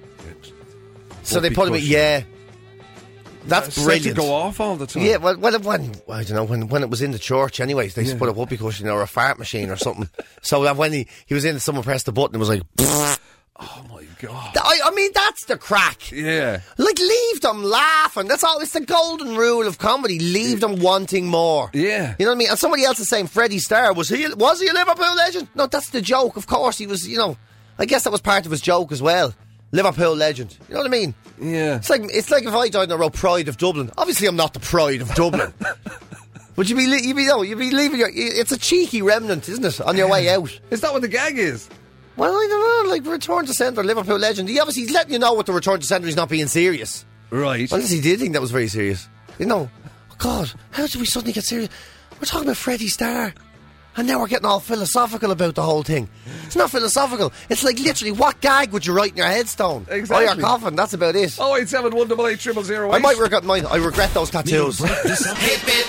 So they put him in, yeah. That's brilliant. Set to go off all the time. Yeah, well, when I don't know, when it was in the church anyways, they used to put a whoopee cushion or a fart machine or something. So that when he was in, someone pressed the button, it was like... Oh my God. I mean, that's the crack. Yeah. Like, leave them laughing. That's all. It's the golden rule of comedy. Leave them wanting more. Yeah. You know what I mean? And somebody else is saying Freddie Starr, was he a Liverpool legend? No, that's the joke. Of course he was, you know. I guess that was part of his joke as well. Liverpool legend. You know what I mean? Yeah. It's like if I died and I wrote Pride of Dublin. Obviously I'm not the Pride of Dublin. But you'd be leaving it's a cheeky remnant, isn't it, on your way out? Is that what the gag is? Well, I don't know, like Return to Sender, Liverpool legend. He's letting you know what the Return to Sender is not being serious. Right. Unless he did think that was very serious. You know, oh God, how did we suddenly get serious? We're talking about Freddie Starr. And now we're getting all philosophical about the whole thing. It's not philosophical. It's like literally, what gag would you write in your headstone? Exactly. Or your coffin, that's about it. 087 188 0008. I might regret mine. I regret those tattoos. Hit Bit.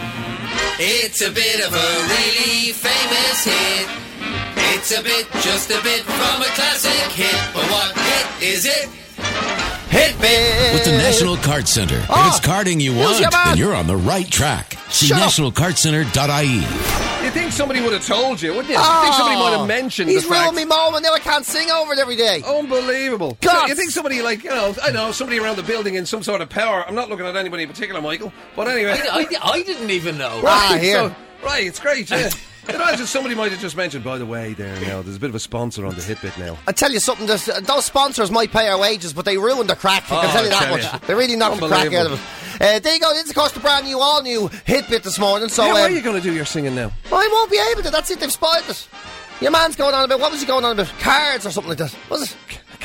It's a bit of a really famous hit. It's a bit, just a bit from a classic hit. But what hit is it? Hit Bit! With the National Card Centre. If it's carding you want, then you're on the right track. See nationalcardcentre.ie. You think somebody would have told you, wouldn't you? You think somebody might have mentioned He's the fact... ruined me moment, now I can't sing over it every day. Unbelievable. God. You think somebody like, somebody around the building in some sort of power. I'm not looking at anybody in particular, Michael. But anyway. I didn't even know. Here. Right, it's great, yeah. Imagine somebody might have just mentioned, by the way, there now, there's a bit of a sponsor on the Hit Bit now. I tell you something, those sponsors might pay our wages, but they ruined the crack. I can tell you that much. They really knocked the crack out of it. There you go. This is, of course, the brand new, all new Hit Bit this morning. So, how are you going to do your singing now? I won't be able to. That's it. They've spoiled it. Your man's going on about, what was he going on about? Cards or something like that. Was it?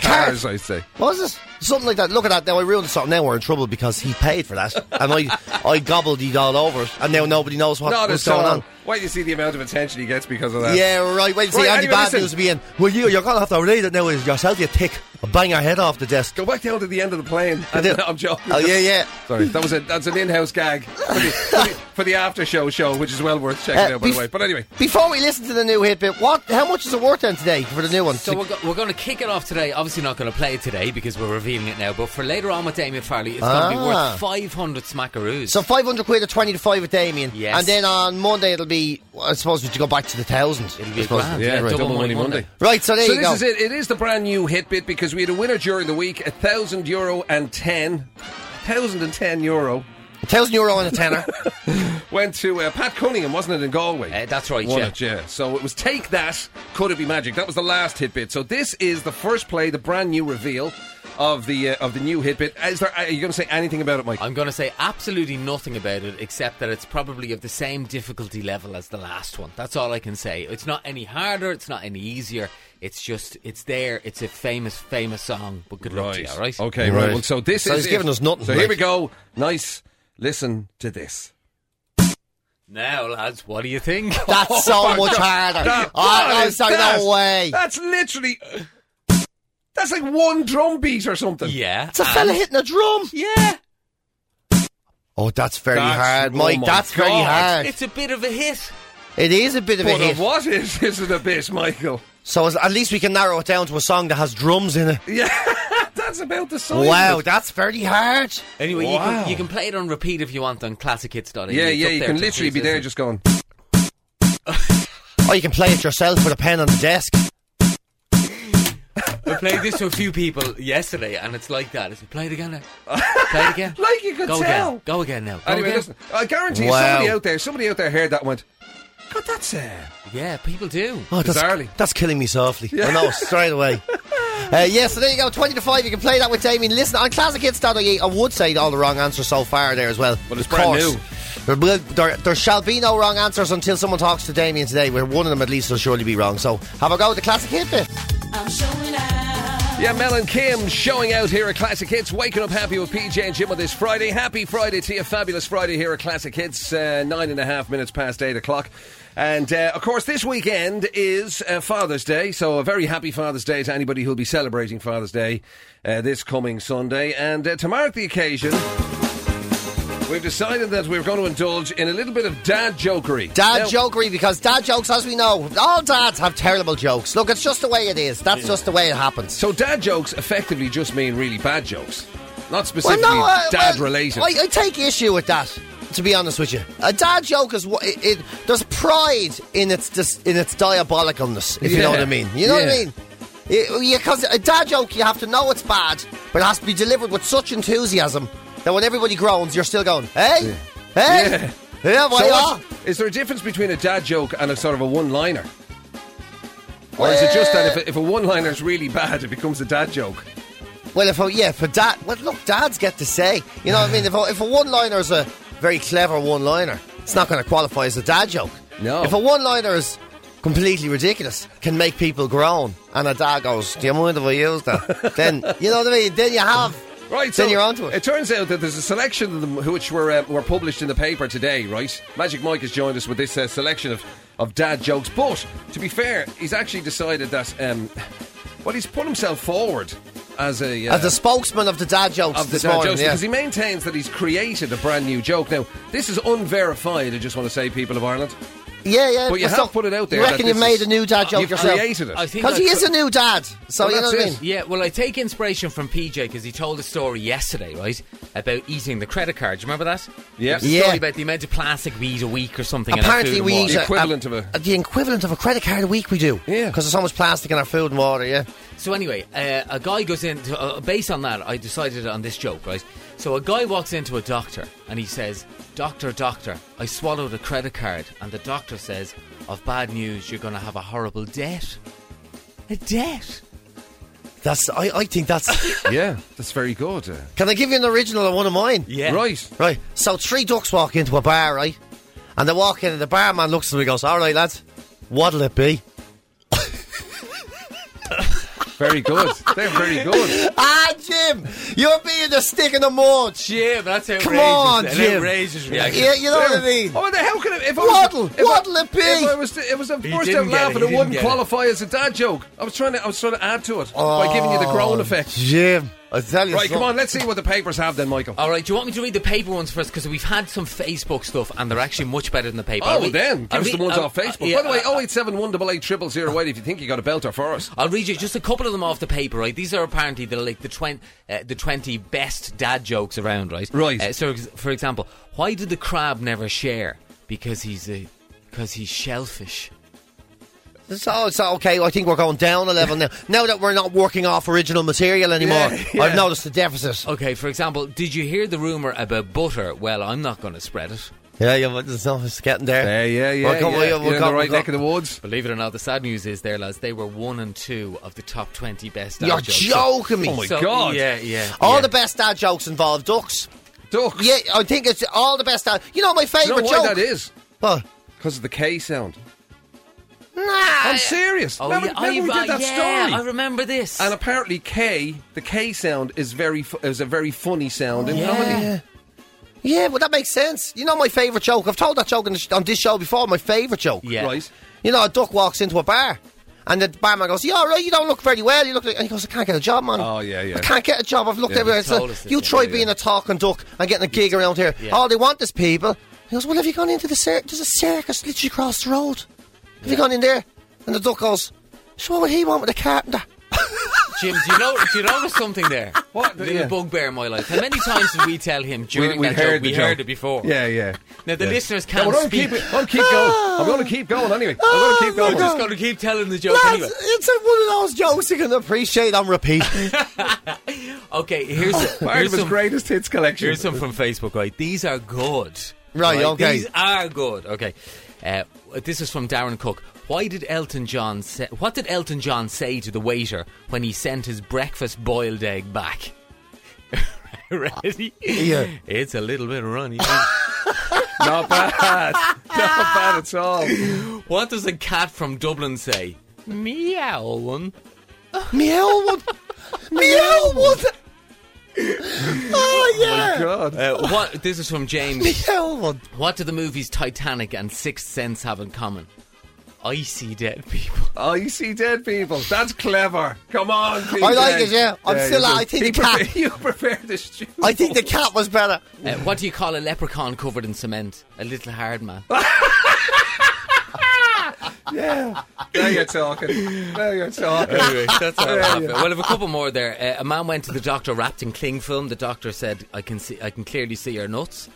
cars, I'd say. Was it? Something like that. Look at that. Now I ruined something. Now we're in trouble because he paid for that. And I gobbled it all over it. And now nobody knows what's going on. Wait till you see the amount of attention he gets because of that. Yeah, right. Wait till see Andy Bad News will be in. Well, you're going to have to relate it now yourself, you tick. I'll bang your head off the desk. Go back down to the end of the plane. I'm joking. Oh, yeah. Sorry, that's an in-house gag for the after show, which is well worth checking out, by the way. But anyway. Before we listen to the new hit bit, how much is it worth then today for the new one? So we're going to kick it off today. Obviously not going to play it today because we're revealing it now, but for later on with Damien Farley, it's going to be worth 500 smackaroos. So 500 quid or 20 to 5 with Damien. Yes. And then on Monday it'll be, I suppose, would you go back to the thousands? It'll be grand. Yeah, right. Double Money Monday. Right, so there you go. So this is it. It is the brand new hit bit because we had a winner during the week, €1,000 and 10. €1,010. €1,000 and a tenner. Went to Pat Cunningham, wasn't it, in Galway? That's right, Won it, yeah. So it was Take That, Could It Be Magic? That was the last hit bit. So this is the first play, the brand new reveal of the new hit bit. Are you going to say anything about it, Mike? I'm going to say absolutely nothing about it, except that it's probably of the same difficulty level as the last one. That's all I can say. It's not any harder, it's not any easier. It's just, it's there. It's a famous song. But good luck to you, all right? Okay, right. Well, so this is he's giving us nothing. So here we go. Nice. Listen to this. Now, lads, what do you think? That's so much harder. I'm sorry, no way. That's literally... That's like one drum beat or something. Yeah. It's a fella hitting a drum. Yeah. Oh, that's very hard, Mike. That's very hard. It's a bit of a hit. It is a bit of a hit. But what is it a bit, Michael? So at least we can narrow it down to a song that has drums in it. Yeah, that's about the size. Wow, that's very hard. Anyway, you can play it on repeat if you want on classichits.ie. Yeah, you can literally be there just going... Or you can play it yourself with a pen on the desk. I played this to a few people yesterday, and it's like that. Play it again now. Play it again. Like you could tell. Go again now. Anyway, listen, I guarantee you somebody out there heard that and went, God, that's... Yeah, people do. Oh, that's killing me softly. Yeah. I know, straight away. So there you go, 20 to 5. You can play that with Damien. Listen, on classichits.ie, I would say all the wrong answers so far there as well. But it's brand new. There shall be no wrong answers until someone talks to Damien today, where one of them at least will surely be wrong. So have a go with the classic hit bit. I'm showing out. Yeah, Mel and Kim showing out here at Classic Hits. Waking up happy with PJ and Jim on this Friday. Happy Friday to you. Fabulous Friday here at Classic Hits. 9.5 minutes past 8 o'clock. And, of course, this weekend is Father's Day. So a very happy Father's Day to anybody who'll be celebrating Father's Day this coming Sunday. And to mark the occasion... we've decided that we're going to indulge in a little bit of dad jokery. Jokery, because dad jokes, as we know, all dads have terrible jokes. Look, it's just the way it is. That's just the way it happens. So dad jokes effectively just mean really bad jokes. Not specifically dad-related. I take issue with that, to be honest with you. A dad joke is... there's pride in its diabolicalness, if you know what I mean. You know what I mean? Because a dad joke, you have to know it's bad, but it has to be delivered with such enthusiasm that when everybody groans, you're still going, hey? Hey? Yeah, why not? Is there a difference between a dad joke and a sort of a one-liner? Or is it just that if a one-liner is really bad, it becomes a dad joke? Well, for dad... Well, look, dads get to say. You know what I mean? If a one-liner is a very clever one-liner, it's not going to qualify as a dad joke. No. If a one-liner is completely ridiculous, can make people groan, and a dad goes, do you mind if I use that? Then, you know what I mean? Then you have... Right, then so you're onto it. It turns out that there's a selection of them which were published in the paper today, right? Magic Mike has joined us with this selection of dad jokes. But, to be fair, he's actually decided that... he's put himself forward as the spokesman of the dad jokes this morning, because he maintains that he's created a brand new joke. Now, this is unverified, I just want to say, people of Ireland. Yeah. But you have put it out there. You reckon you've made a new dad joke yourself? You've created it. Because he is a new dad. So you know what I mean? Yeah, well, I take inspiration from PJ because he told a story yesterday, right, about eating the credit card. Do you remember that? Yeah. A story about the amount of plastic we eat a week or something. Apparently we eat the equivalent of a credit card a week we do. Yeah. Because there's so much plastic in our food and water, yeah. So anyway, a guy goes in, based on that, I decided on this joke, right? So a guy walks into a doctor and he says, Doctor, I swallowed a credit card. And the doctor says, of bad news, you're going to have a horrible debt. A debt? I think that's... Yeah, that's very good. Can I give you an original of one of mine? Yeah. Right. So 3 ducks walk into a bar, right? And they walk in and the barman looks at them and goes, all right, lads, what'll it be? Very good. They're very good. Jim, you're being the stick in the mud. Jim, that's outrageous. Come on, An Jim. outrageous reaction. Yeah, you know what I mean. Oh, how could it? Waddle it be. It was a first didn't out laugh, get and it, it he wouldn't didn't get qualify as a dad joke. I was trying to add to it by giving you the groan effect. Jim, I tell you Right, something. come on, let's see what the papers have then, Michael. All right, do you want me to read the paper ones first? Because we've had some Facebook stuff, and they're actually much better than the paper. Oh, then give us the ones off Facebook. yeah, By the way, 087 188 008 if you think you got a belter for us. I'll read you just a couple of them off the paper, right? These are apparently the 20 best dad jokes around, right? Right. So, for example, why did the crab never share? Because he's shellfish. It's okay. I think we're going down a level now. Now that we're not working off original material anymore, Yeah. I've noticed the deficit. Okay, for example, did you hear the rumour about butter? Well, I'm not going to spread it. Yeah, but it's getting there. Yeah. We're coming- You're we're in the coming- right neck of the woods. Believe it or not, the sad news is there, lads, they were 1 and 2 of the top 20 best dad You're jokes. joking me. Oh my God. Yeah. All the best dad jokes involve ducks. Ducks. Yeah, I think it's all the best dad. You know my Do you know favourite why joke? that is? What? Because of the K sound. Nah. I'm serious. Oh, remember we did that yeah, story? I remember this. And apparently the K sound is a very funny sound in comedy. Yeah, well, that makes sense. You know my favourite joke? I've told that joke on this show before, my favourite joke. Yeah. Right. You know, a duck walks into a bar, and the barman goes, "Yeah, all right, you don't look very well. You look like..." And he goes, "I can't get a job, man. Oh, yeah. I can't get a job. I've looked Yeah, everywhere." you've So, told us this you before, try being yeah. a talking duck and getting a gig around here. Yeah. All they want is people. He goes, "Well, have you gone into the circus? There's a circus literally across the road. Have you gone in there?" And the duck goes, "So what would he want with a carpenter?" Jim, do you notice something there? What? The Yeah. bugbear in my life. How many times did we tell him during We that heard joke? the We joke. heard it before. Yeah. Now, the listeners Yeah, can't we're going to speak. keep going. I'm going to keep going anyway. I'm going to keep I'm going. just going to keep telling the joke Lads, anyway. it's one of those jokes you can appreciate on repeat. Okay, here's Part of his some, greatest hits collection. here's some from Facebook, right? These are good. Right, okay. These are good. Okay. This is from Darren Cook. What did Elton John say to the waiter when he sent his breakfast boiled egg back? Ready? Yeah. It's a little bit runny. Not bad. Not bad at all. What does a cat from Dublin say? Meow one. Meow. Oh, yeah. My God. What? This is from James. Meow. What do the movies Titanic and Sixth Sense have in common? I see dead people. Oh, you see dead people. That's clever. Come on, PJ. I like it, yeah. I you think the do. cat. You prefer the stew. I think the cat was better. What do you call a leprechaun covered in cement? A little hard man. Yeah. Now you're talking. Anyway, that's how it happened. Well, I have a couple more there. A man went to the doctor wrapped in cling film. The doctor said, I can clearly see your nuts.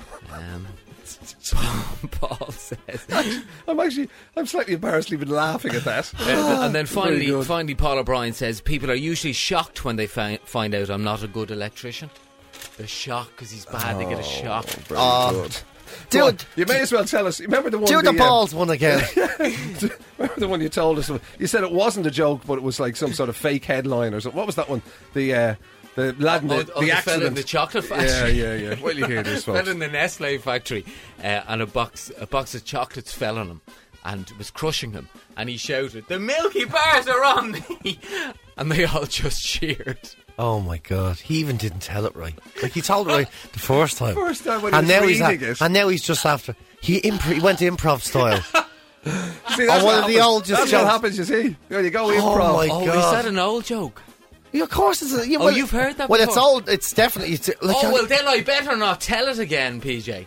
Paul says. I'm slightly embarrassedly been laughing at that. And then Very good. finally, Paul O'Brien says, people are usually shocked when they find out I'm not a good electrician. They're shocked because he's bad. They get a shock. Good. Dude, You may as well tell us. Remember the one? do the balls one again. Remember the one you told us? You said it wasn't a joke, but it was like some sort of fake headline or something. What was that one? The lad in the fella in accident. the chocolate factory. Yeah. Well, you hear this, Fell folks. in the Nestle factory, and a box of chocolates fell on him and was crushing him. And he shouted, "The Milky Bars are on me!" And they all just cheered. Oh my God! He even didn't tell it right. Like he told it right the first time. First time when and he now was he's reading it. and now he's just after. He went to improv style. See, that's one what of the happens. old just That's what jokes. happens, you see. When you go Oh improv. my Oh, God! is that an old joke? Yeah, of course, it's. Yeah, Oh, you've heard that Well, it's before? old. It's definitely. It's like Oh, well, then I better not tell it again, PJ.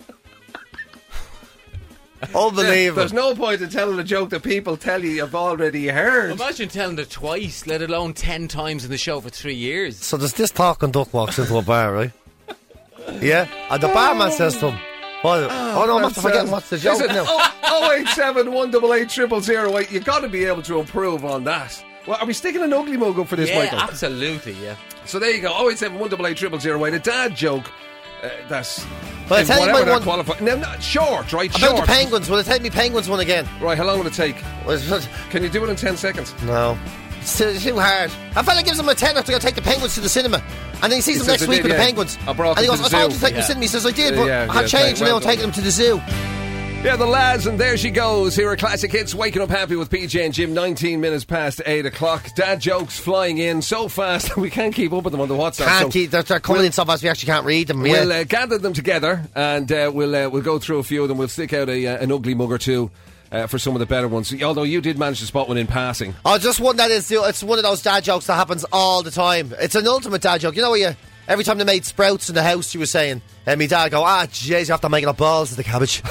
unbelievable. There's no point in telling a joke that people tell you you've already heard. Imagine telling it twice, let alone 10 times in the show for 3 years. So there's this talking duck walks into a bar, right? Yeah, and the barman says to him, "Oh no, I'm after forgetting what's the joke Listen, now." 087 188 0008. You've got to be able to improve on that. Well, are we sticking an ugly mug up for this, Yeah, Michael? absolutely, yeah. So there you go. 087 188 0008. A dad joke. That's. Well, I tell you whatever my that one qualify. No, not short, right? about Short. the penguins. Will it take me penguins one again? Right, how long will it take? Well, Can you do it in 10 seconds? no, it's too hard. A fella gives him a tenner to go take the penguins to the cinema, and then he sees them says next they week did, with yeah. the penguins. I brought and he them goes, to "I the told you to zoo." take them to the cinema." He says, "I did, Yeah, but yeah, I have yeah, changed, and well now I'm taking them to the zoo." Yeah, the lads, and there she goes. Here are Classic Hits, waking up happy with PJ and Jim, 19 minutes past 8 o'clock. Dad jokes flying in so fast we can't keep up with them on the WhatsApp. They're coming in so fast we actually can't read them. We'll gather them together and we'll go through a few of them. We'll stick out an ugly mug or two for some of the better ones. Although you did manage to spot one in passing. Oh, just one that is, it's one of those dad jokes that happens all the time. It's an ultimate dad joke. You know where every time they made sprouts in the house, you were saying, and my dad go, jeez, you have to make up balls of the cabbage.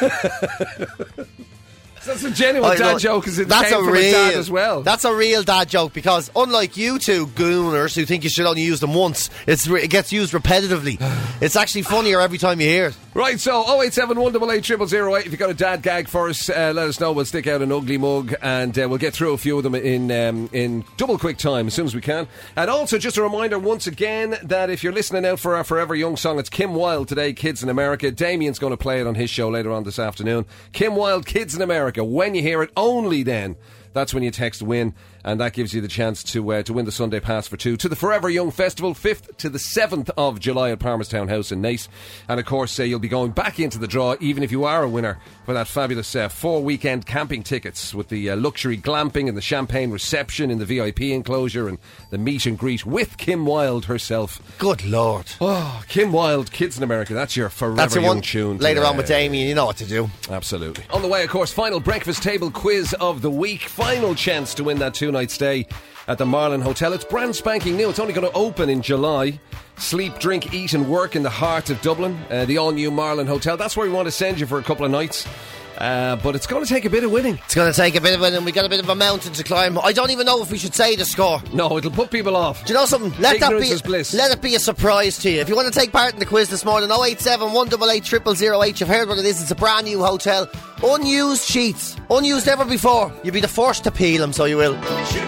That's a genuine dad joke, is it? That's a real dad as well. That's a real dad joke, because unlike you two gooners who think you should only use them once, it gets used repetitively. It's actually funnier every time you hear it. Right, so 087 188 0008. If you've got a dad gag for us, let us know. We'll stick out an ugly mug and we'll get through a few of them in double quick time as soon as we can. And also, just a reminder once again that if you're listening out for our Forever Young song, it's Kim Wilde today, Kids in America. Damien's going to play it on his show later on this afternoon. Kim Wilde, Kids in America. When you hear it, only then, that's when you text WIN, and that gives you the chance to win the Sunday Pass for two to the Forever Young Festival, 5th to the 7th of July at Palmerstown House in Naas. And of course, you'll be going back into the draw, even if you are a winner, for that fabulous 4-weekend camping tickets with the luxury glamping and the champagne reception in the VIP enclosure and the meet and greet with Kim Wilde herself. Good Lord. Oh, Kim Wilde, Kids in America. That's your Forever Young tune. Later on with Damien, you know what to do. Absolutely. On the way, of course, final breakfast table quiz of the week. Final chance to win that 2-night stay at the Marlin Hotel. It's brand spanking new. It's only going to open in July. Sleep, drink, eat and work in the heart of Dublin. The all-new Marlin Hotel. That's where we want to send you for a couple of nights. But it's going to take a bit of winning. It's going to take a bit of winning. We've got a bit of a mountain to climb. I don't even know if we should say the score. No, it'll put people off. Do you know something? Let it be a surprise to you. If you want to take part in the quiz this morning, 087 188 0008. You've heard what it is. It's a brand new hotel. Unused sheets. Unused ever before. You'll be the first to peel them, so you will.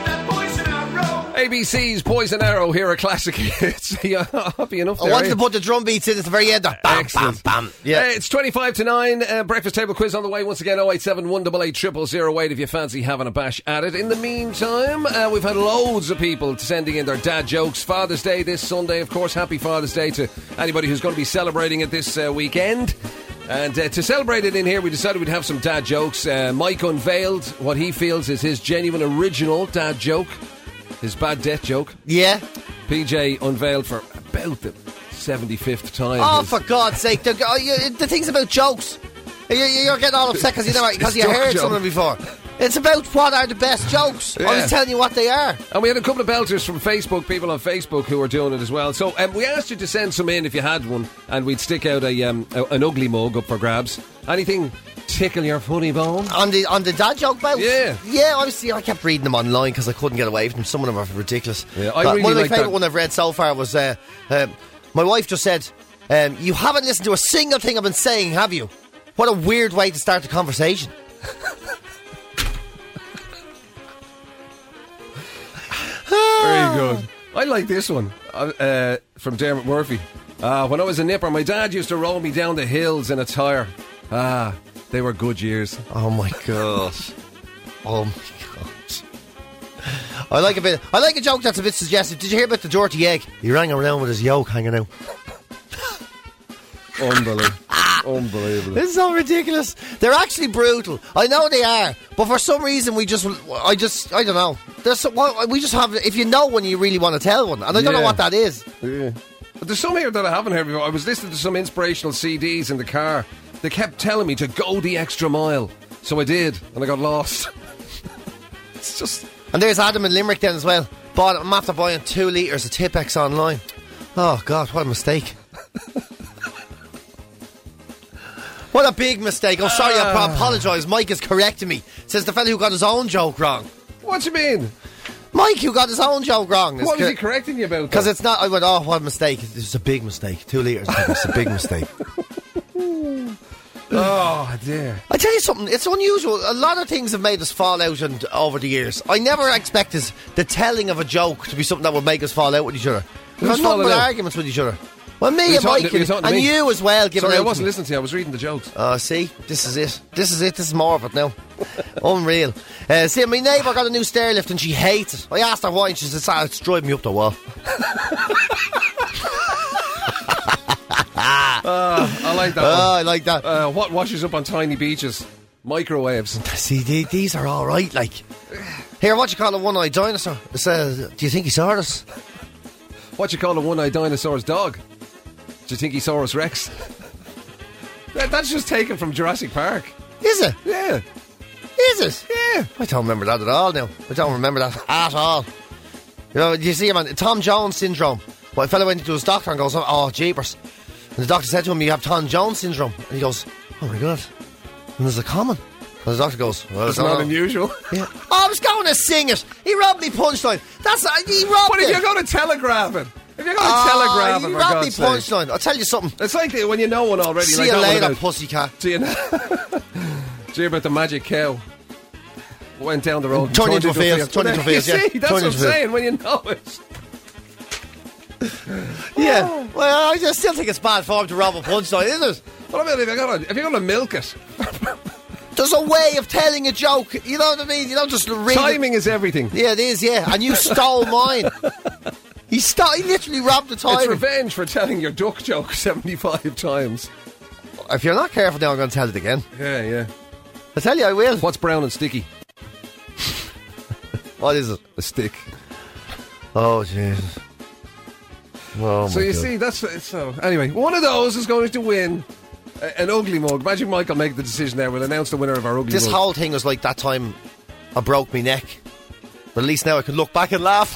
ABC's Poison Arrow. Here are Classic Hits. Happy enough there. I wanted to put the drum beats in at the very end. Bam, excellent. Bam, bam. Yeah. It's 25 to 9. Breakfast table quiz on the way. Once again, 087 188 0008 if you fancy having a bash at it. In the meantime, we've had loads of people sending in their dad jokes. Father's Day this Sunday, of course. Happy Father's Day to anybody who's going to be celebrating it this weekend. And to celebrate it in here, we decided we'd have some dad jokes. Mike unveiled what he feels is his genuine original dad joke. His bad debt joke. Yeah. PJ unveiled for about the 75th time. Oh, for God's sake. The thing's about jokes. You're getting all upset because you heard something before. It's about what are the best jokes. Yeah. I was telling you what they are. And we had a couple of belters from Facebook, people on Facebook who were doing it as well. So we asked you to send some in if you had one, and we'd stick out an ugly mug up for grabs. Anything tickle your funny bone? On the dad joke bout? Yeah. Yeah, obviously I kept reading them online because I couldn't get away from them. Some of them are ridiculous. Yeah, one of my favourite one I've read so far was my wife just said, you haven't listened to a single thing I've been saying, have you? What a weird way to start the conversation. Very good. I like this one from Dermot Murphy. When I was a nipper, my dad used to roll me down the hills in a tyre. They were good years. Oh my gosh. Oh my gosh. I like a joke that's a bit suggestive. Did you hear about the dirty egg? He rang around with his yolk hanging out. Unbelievable. This is so ridiculous. They're actually brutal. I know they are, but for some reason I don't know. We just have, if you know one, you really want to tell one, and I don't know what that is. Yeah. But there's some here that I haven't heard before. I was listening to some inspirational CDs in the car. They kept telling me to go the extra mile, so I did, and I got lost. It's just. And there's Adam in Limerick then as well. I'm after buying 2 litres of Tipex online. Oh God, what a mistake. What a big mistake. Oh, sorry, I apologise. Mike is correcting me. Says the fella who got his own joke wrong. What do you mean? Mike, who got his own joke wrong. What is he correcting you about? Because it's not. I went, oh, what a mistake. It's a big mistake. 2 litres. It's a big mistake. Oh, dear. I tell you something, it's unusual. A lot of things have made us fall out over the years. I never expected the telling of a joke to be something that would make us fall out with each other. We've had nothing but arguments with each other. Well, me and Mike and you as well. Sorry, I wasn't listening to you. I was reading the jokes. Oh, see? This is it. This is more of it now. Unreal. See, my neighbour got a new stair lift and she hates it. I asked her why and she said, it's driving me up the wall. I'll like that I like that. What washes up on tiny beaches? Microwaves. See, these are all right, like. Here, what you call a one-eyed dinosaur? It says, do you think he saw us? What you call a one-eyed dinosaur's dog? Do you think he saw us Rex? That's just taken from Jurassic Park. Is it? Yeah. Is it? Yeah. I don't remember that at all now. I don't remember that at all. You know, you see, man, Tom Jones syndrome. Well, a fella went to his doctor and goes, oh, jeepers. And the doctor said to him, you have Tom Jones syndrome. And he goes, oh my God. And there's a common. And the doctor goes, well, it's not unusual. Yeah. Oh, I was going to sing it. He robbed me punchline. He robbed But if you're going to telegrab it. If you're going to telegraph it, he for robbed me God's sake. punchline. I'll tell you something. It's like when you know one already. See like you that one later, about- pussycat. Do you know? Do you hear about the magic cow? Went down the road. Turned into a field. Turned into a field, You yeah. see, that's what I'm saying, when you know it. Yeah. Well, I just still think it's bad form to rob a punchline, isn't it? What about if you're going to milk it? There's a way of telling a joke. You know what I mean? You don't just read Timing is everything. Yeah, it is, yeah. And you stole mine. He literally robbed the timing. It's revenge for telling your duck joke 75 times. If you're not careful now, I'm going to tell it again. Yeah. I tell you, I will. What's brown and sticky? What is it? A stick. Oh, Jesus. Oh, So you see, so anyway, one of those is going to win an ugly mug. Magic Mike will make the decision there. We'll announce the winner of our ugly This mug. whole thing was like that time I broke my neck. But at least now I can look back and laugh.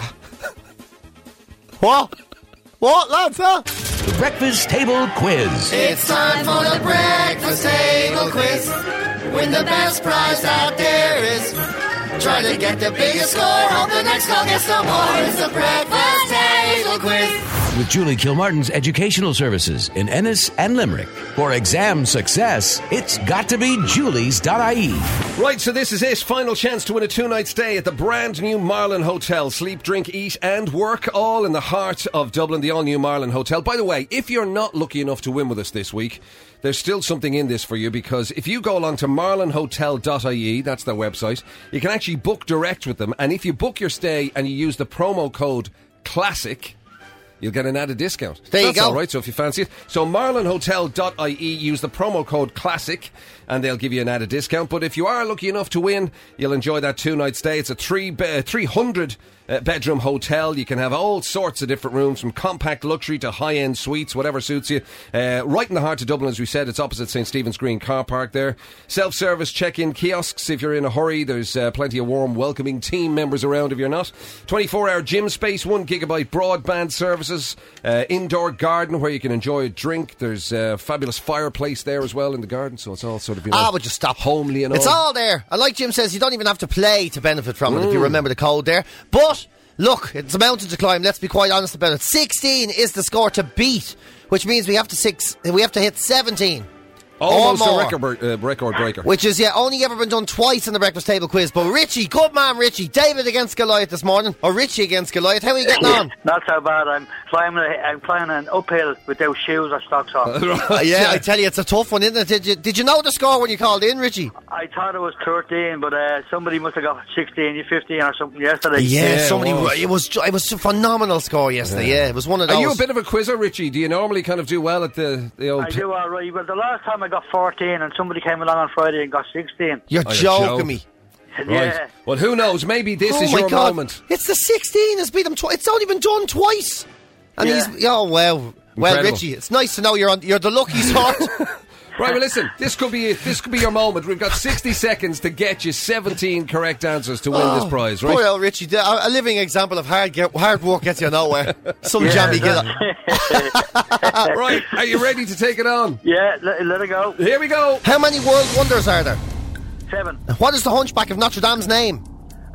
What? What, lads, huh? The Breakfast Table Quiz. It's time for the breakfast table quiz. Win the best prize out there is. Try to get the biggest score. Hope the next call gets no more. It's the breakfast table quiz. With Julie Kilmartin's Educational Services in Ennis and Limerick. For exam success, it's got to be Julie's.ie. Right, so this is it. Final chance to win a 2-night stay at the brand new Marlin Hotel. Sleep, drink, eat and work all in the heart of Dublin, the all-new Marlin Hotel. By the way, if you're not lucky enough to win with us this week, there's still something in this for you, because if you go along to marlinhotel.ie, that's their website, you can actually book direct with them. And if you book your stay and you use the promo code CLASSIC, you'll get an added discount. There you That's go. all right, so if you fancy it. So marlinhotel.ie, use the promo code CLASSIC and they'll give you an added discount. But if you are lucky enough to win, you'll enjoy that 2-night stay. It's a 300 bedroom hotel. You can have all sorts of different rooms, from compact luxury to high-end suites, whatever suits you. Right in the heart of Dublin, as we said. It's opposite St. Stephen's Green car park there. Self-service check-in kiosks if you're in a hurry. There's plenty of warm, welcoming team members around if you're not. 24-hour gym space, 1 gigabyte broadband services, indoor garden where you can enjoy a drink. There's a fabulous fireplace there as well in the garden, so it's all sort of, would you stop? Homely and It's all. all there. And like Jim says, you don't even have to play to benefit from it if you remember the code there. But look, it's a mountain to climb. Let's be quite honest about it. 16 is the score to beat, which means we have to hit 17. Almost or a more. record breaker. Which is, only ever been done twice in the Breakfast Table Quiz. But Richie, good man Richie, David against Goliath this morning, or Richie against Goliath. How are you getting on? Not so bad. I'm climbing an uphill without shoes or socks on. Yeah, I tell you, it's a tough one, isn't it? Did you know the score when you called in, Richie? I thought it was 13, but somebody must have got 16, 15 or something yesterday. Yeah, somebody. it was. It was a phenomenal score yesterday. Yeah, it was one of those. Are you a bit of a quizzer, Richie? Do you normally kind of do well at the old... I do all right. Well, the last time I got 14 and somebody came along on Friday and got 16. You're joking me. Right. Yeah. Well, who knows? Maybe this is my your God. moment. It's the 16. It's been them it's only been done twice. And Yeah. he's well, Incredible. Richie, it's nice to know you're the lucky sort. Right, well, listen, this could be it. This could be your moment. We've got 60 seconds to get you 17 correct answers to win this prize, right? Poor old Richie, a living example of hard work gets you nowhere. Some jammy get Right, are you ready to take it on? Yeah, let it go. Here we go. How many world wonders are there? 7. What is the Hunchback of Notre Dame's name?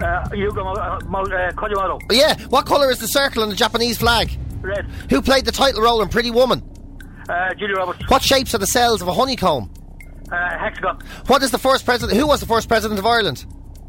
Quasimodo. Yeah, what colour is the circle on the Japanese flag? Red. Who played the title role in Pretty Woman? Julie Roberts. What shapes are the cells of a honeycomb? Hexagon. Who was the first president of Ireland?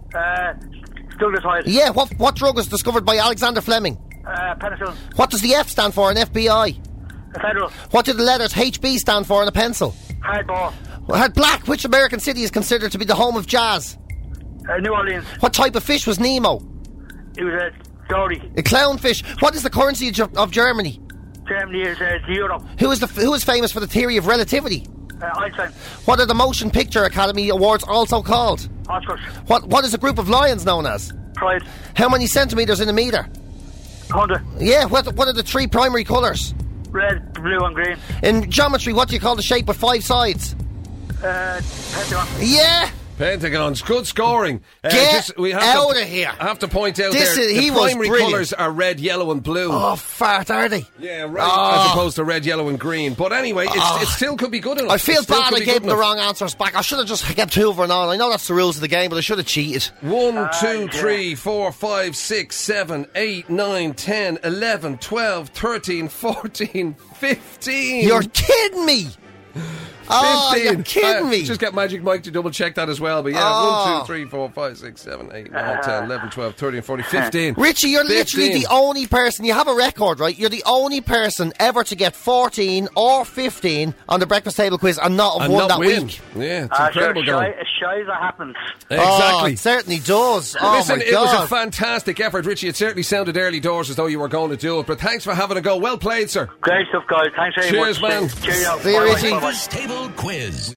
Douglas Hyde. Yeah, what drug was discovered by Alexander Fleming? Penicillin. What does the F stand for in FBI? Federal. What do the letters HB stand for in a pencil? Hardball. Black, which American city is considered to be the home of jazz? New Orleans. What type of fish was Nemo? It was a Dory. A clownfish. What is the currency of Germany? Germany is the Euro. Who is famous for the theory of relativity? Einstein. What are the Motion Picture Academy Awards also called? Oscars. What is a group of lions known as? Pride. How many centimetres in a metre? 100. Yeah, what are the 3 primary colours? Red, blue and green. In geometry, what do you call the shape with 5 sides? Pentagon. Yeah! Pentagons, good scoring. Get out of here. I have to point out This there, is- he the was primary brilliant. colours are red, yellow and blue. Oh, fart, are they? Yeah, right, as opposed to red, yellow and green. But anyway, it still could be good enough. I feel It still bad could I be gave good him the enough. wrong answers back. I should have just kept over and on. I know that's the rules of the game, but I should have cheated. 1, 2, 3, 4, 5, 6, 7, 8, 9, 10, 11, 12, 13, 14, 15. You're kidding me! 15. Oh, you're kidding me! Just get Magic Mike to double check that as well. But yeah, Oh. 1, 2, 3, 4, 5, 6, 7, 8, 9, 10, 11, 12, 13, 14, 15. Richie, you're literally 15. the only person, you have a record, right? You're the only person ever to get 14 or 15 on the breakfast table quiz and not have And won not that win. week. Yeah, it's incredible going. Shy that happens. Oh, Exactly. it certainly does. Oh, Listen, my it was God. a fantastic effort, Richie. It certainly sounded early doors as though you were going to do it. But thanks for having a go. Well played, sir. Great stuff, guys. Thanks very Cheers, much. man. Cheerio. See you, Bye-bye. Richie. Bye-bye. Breakfast Table Quiz.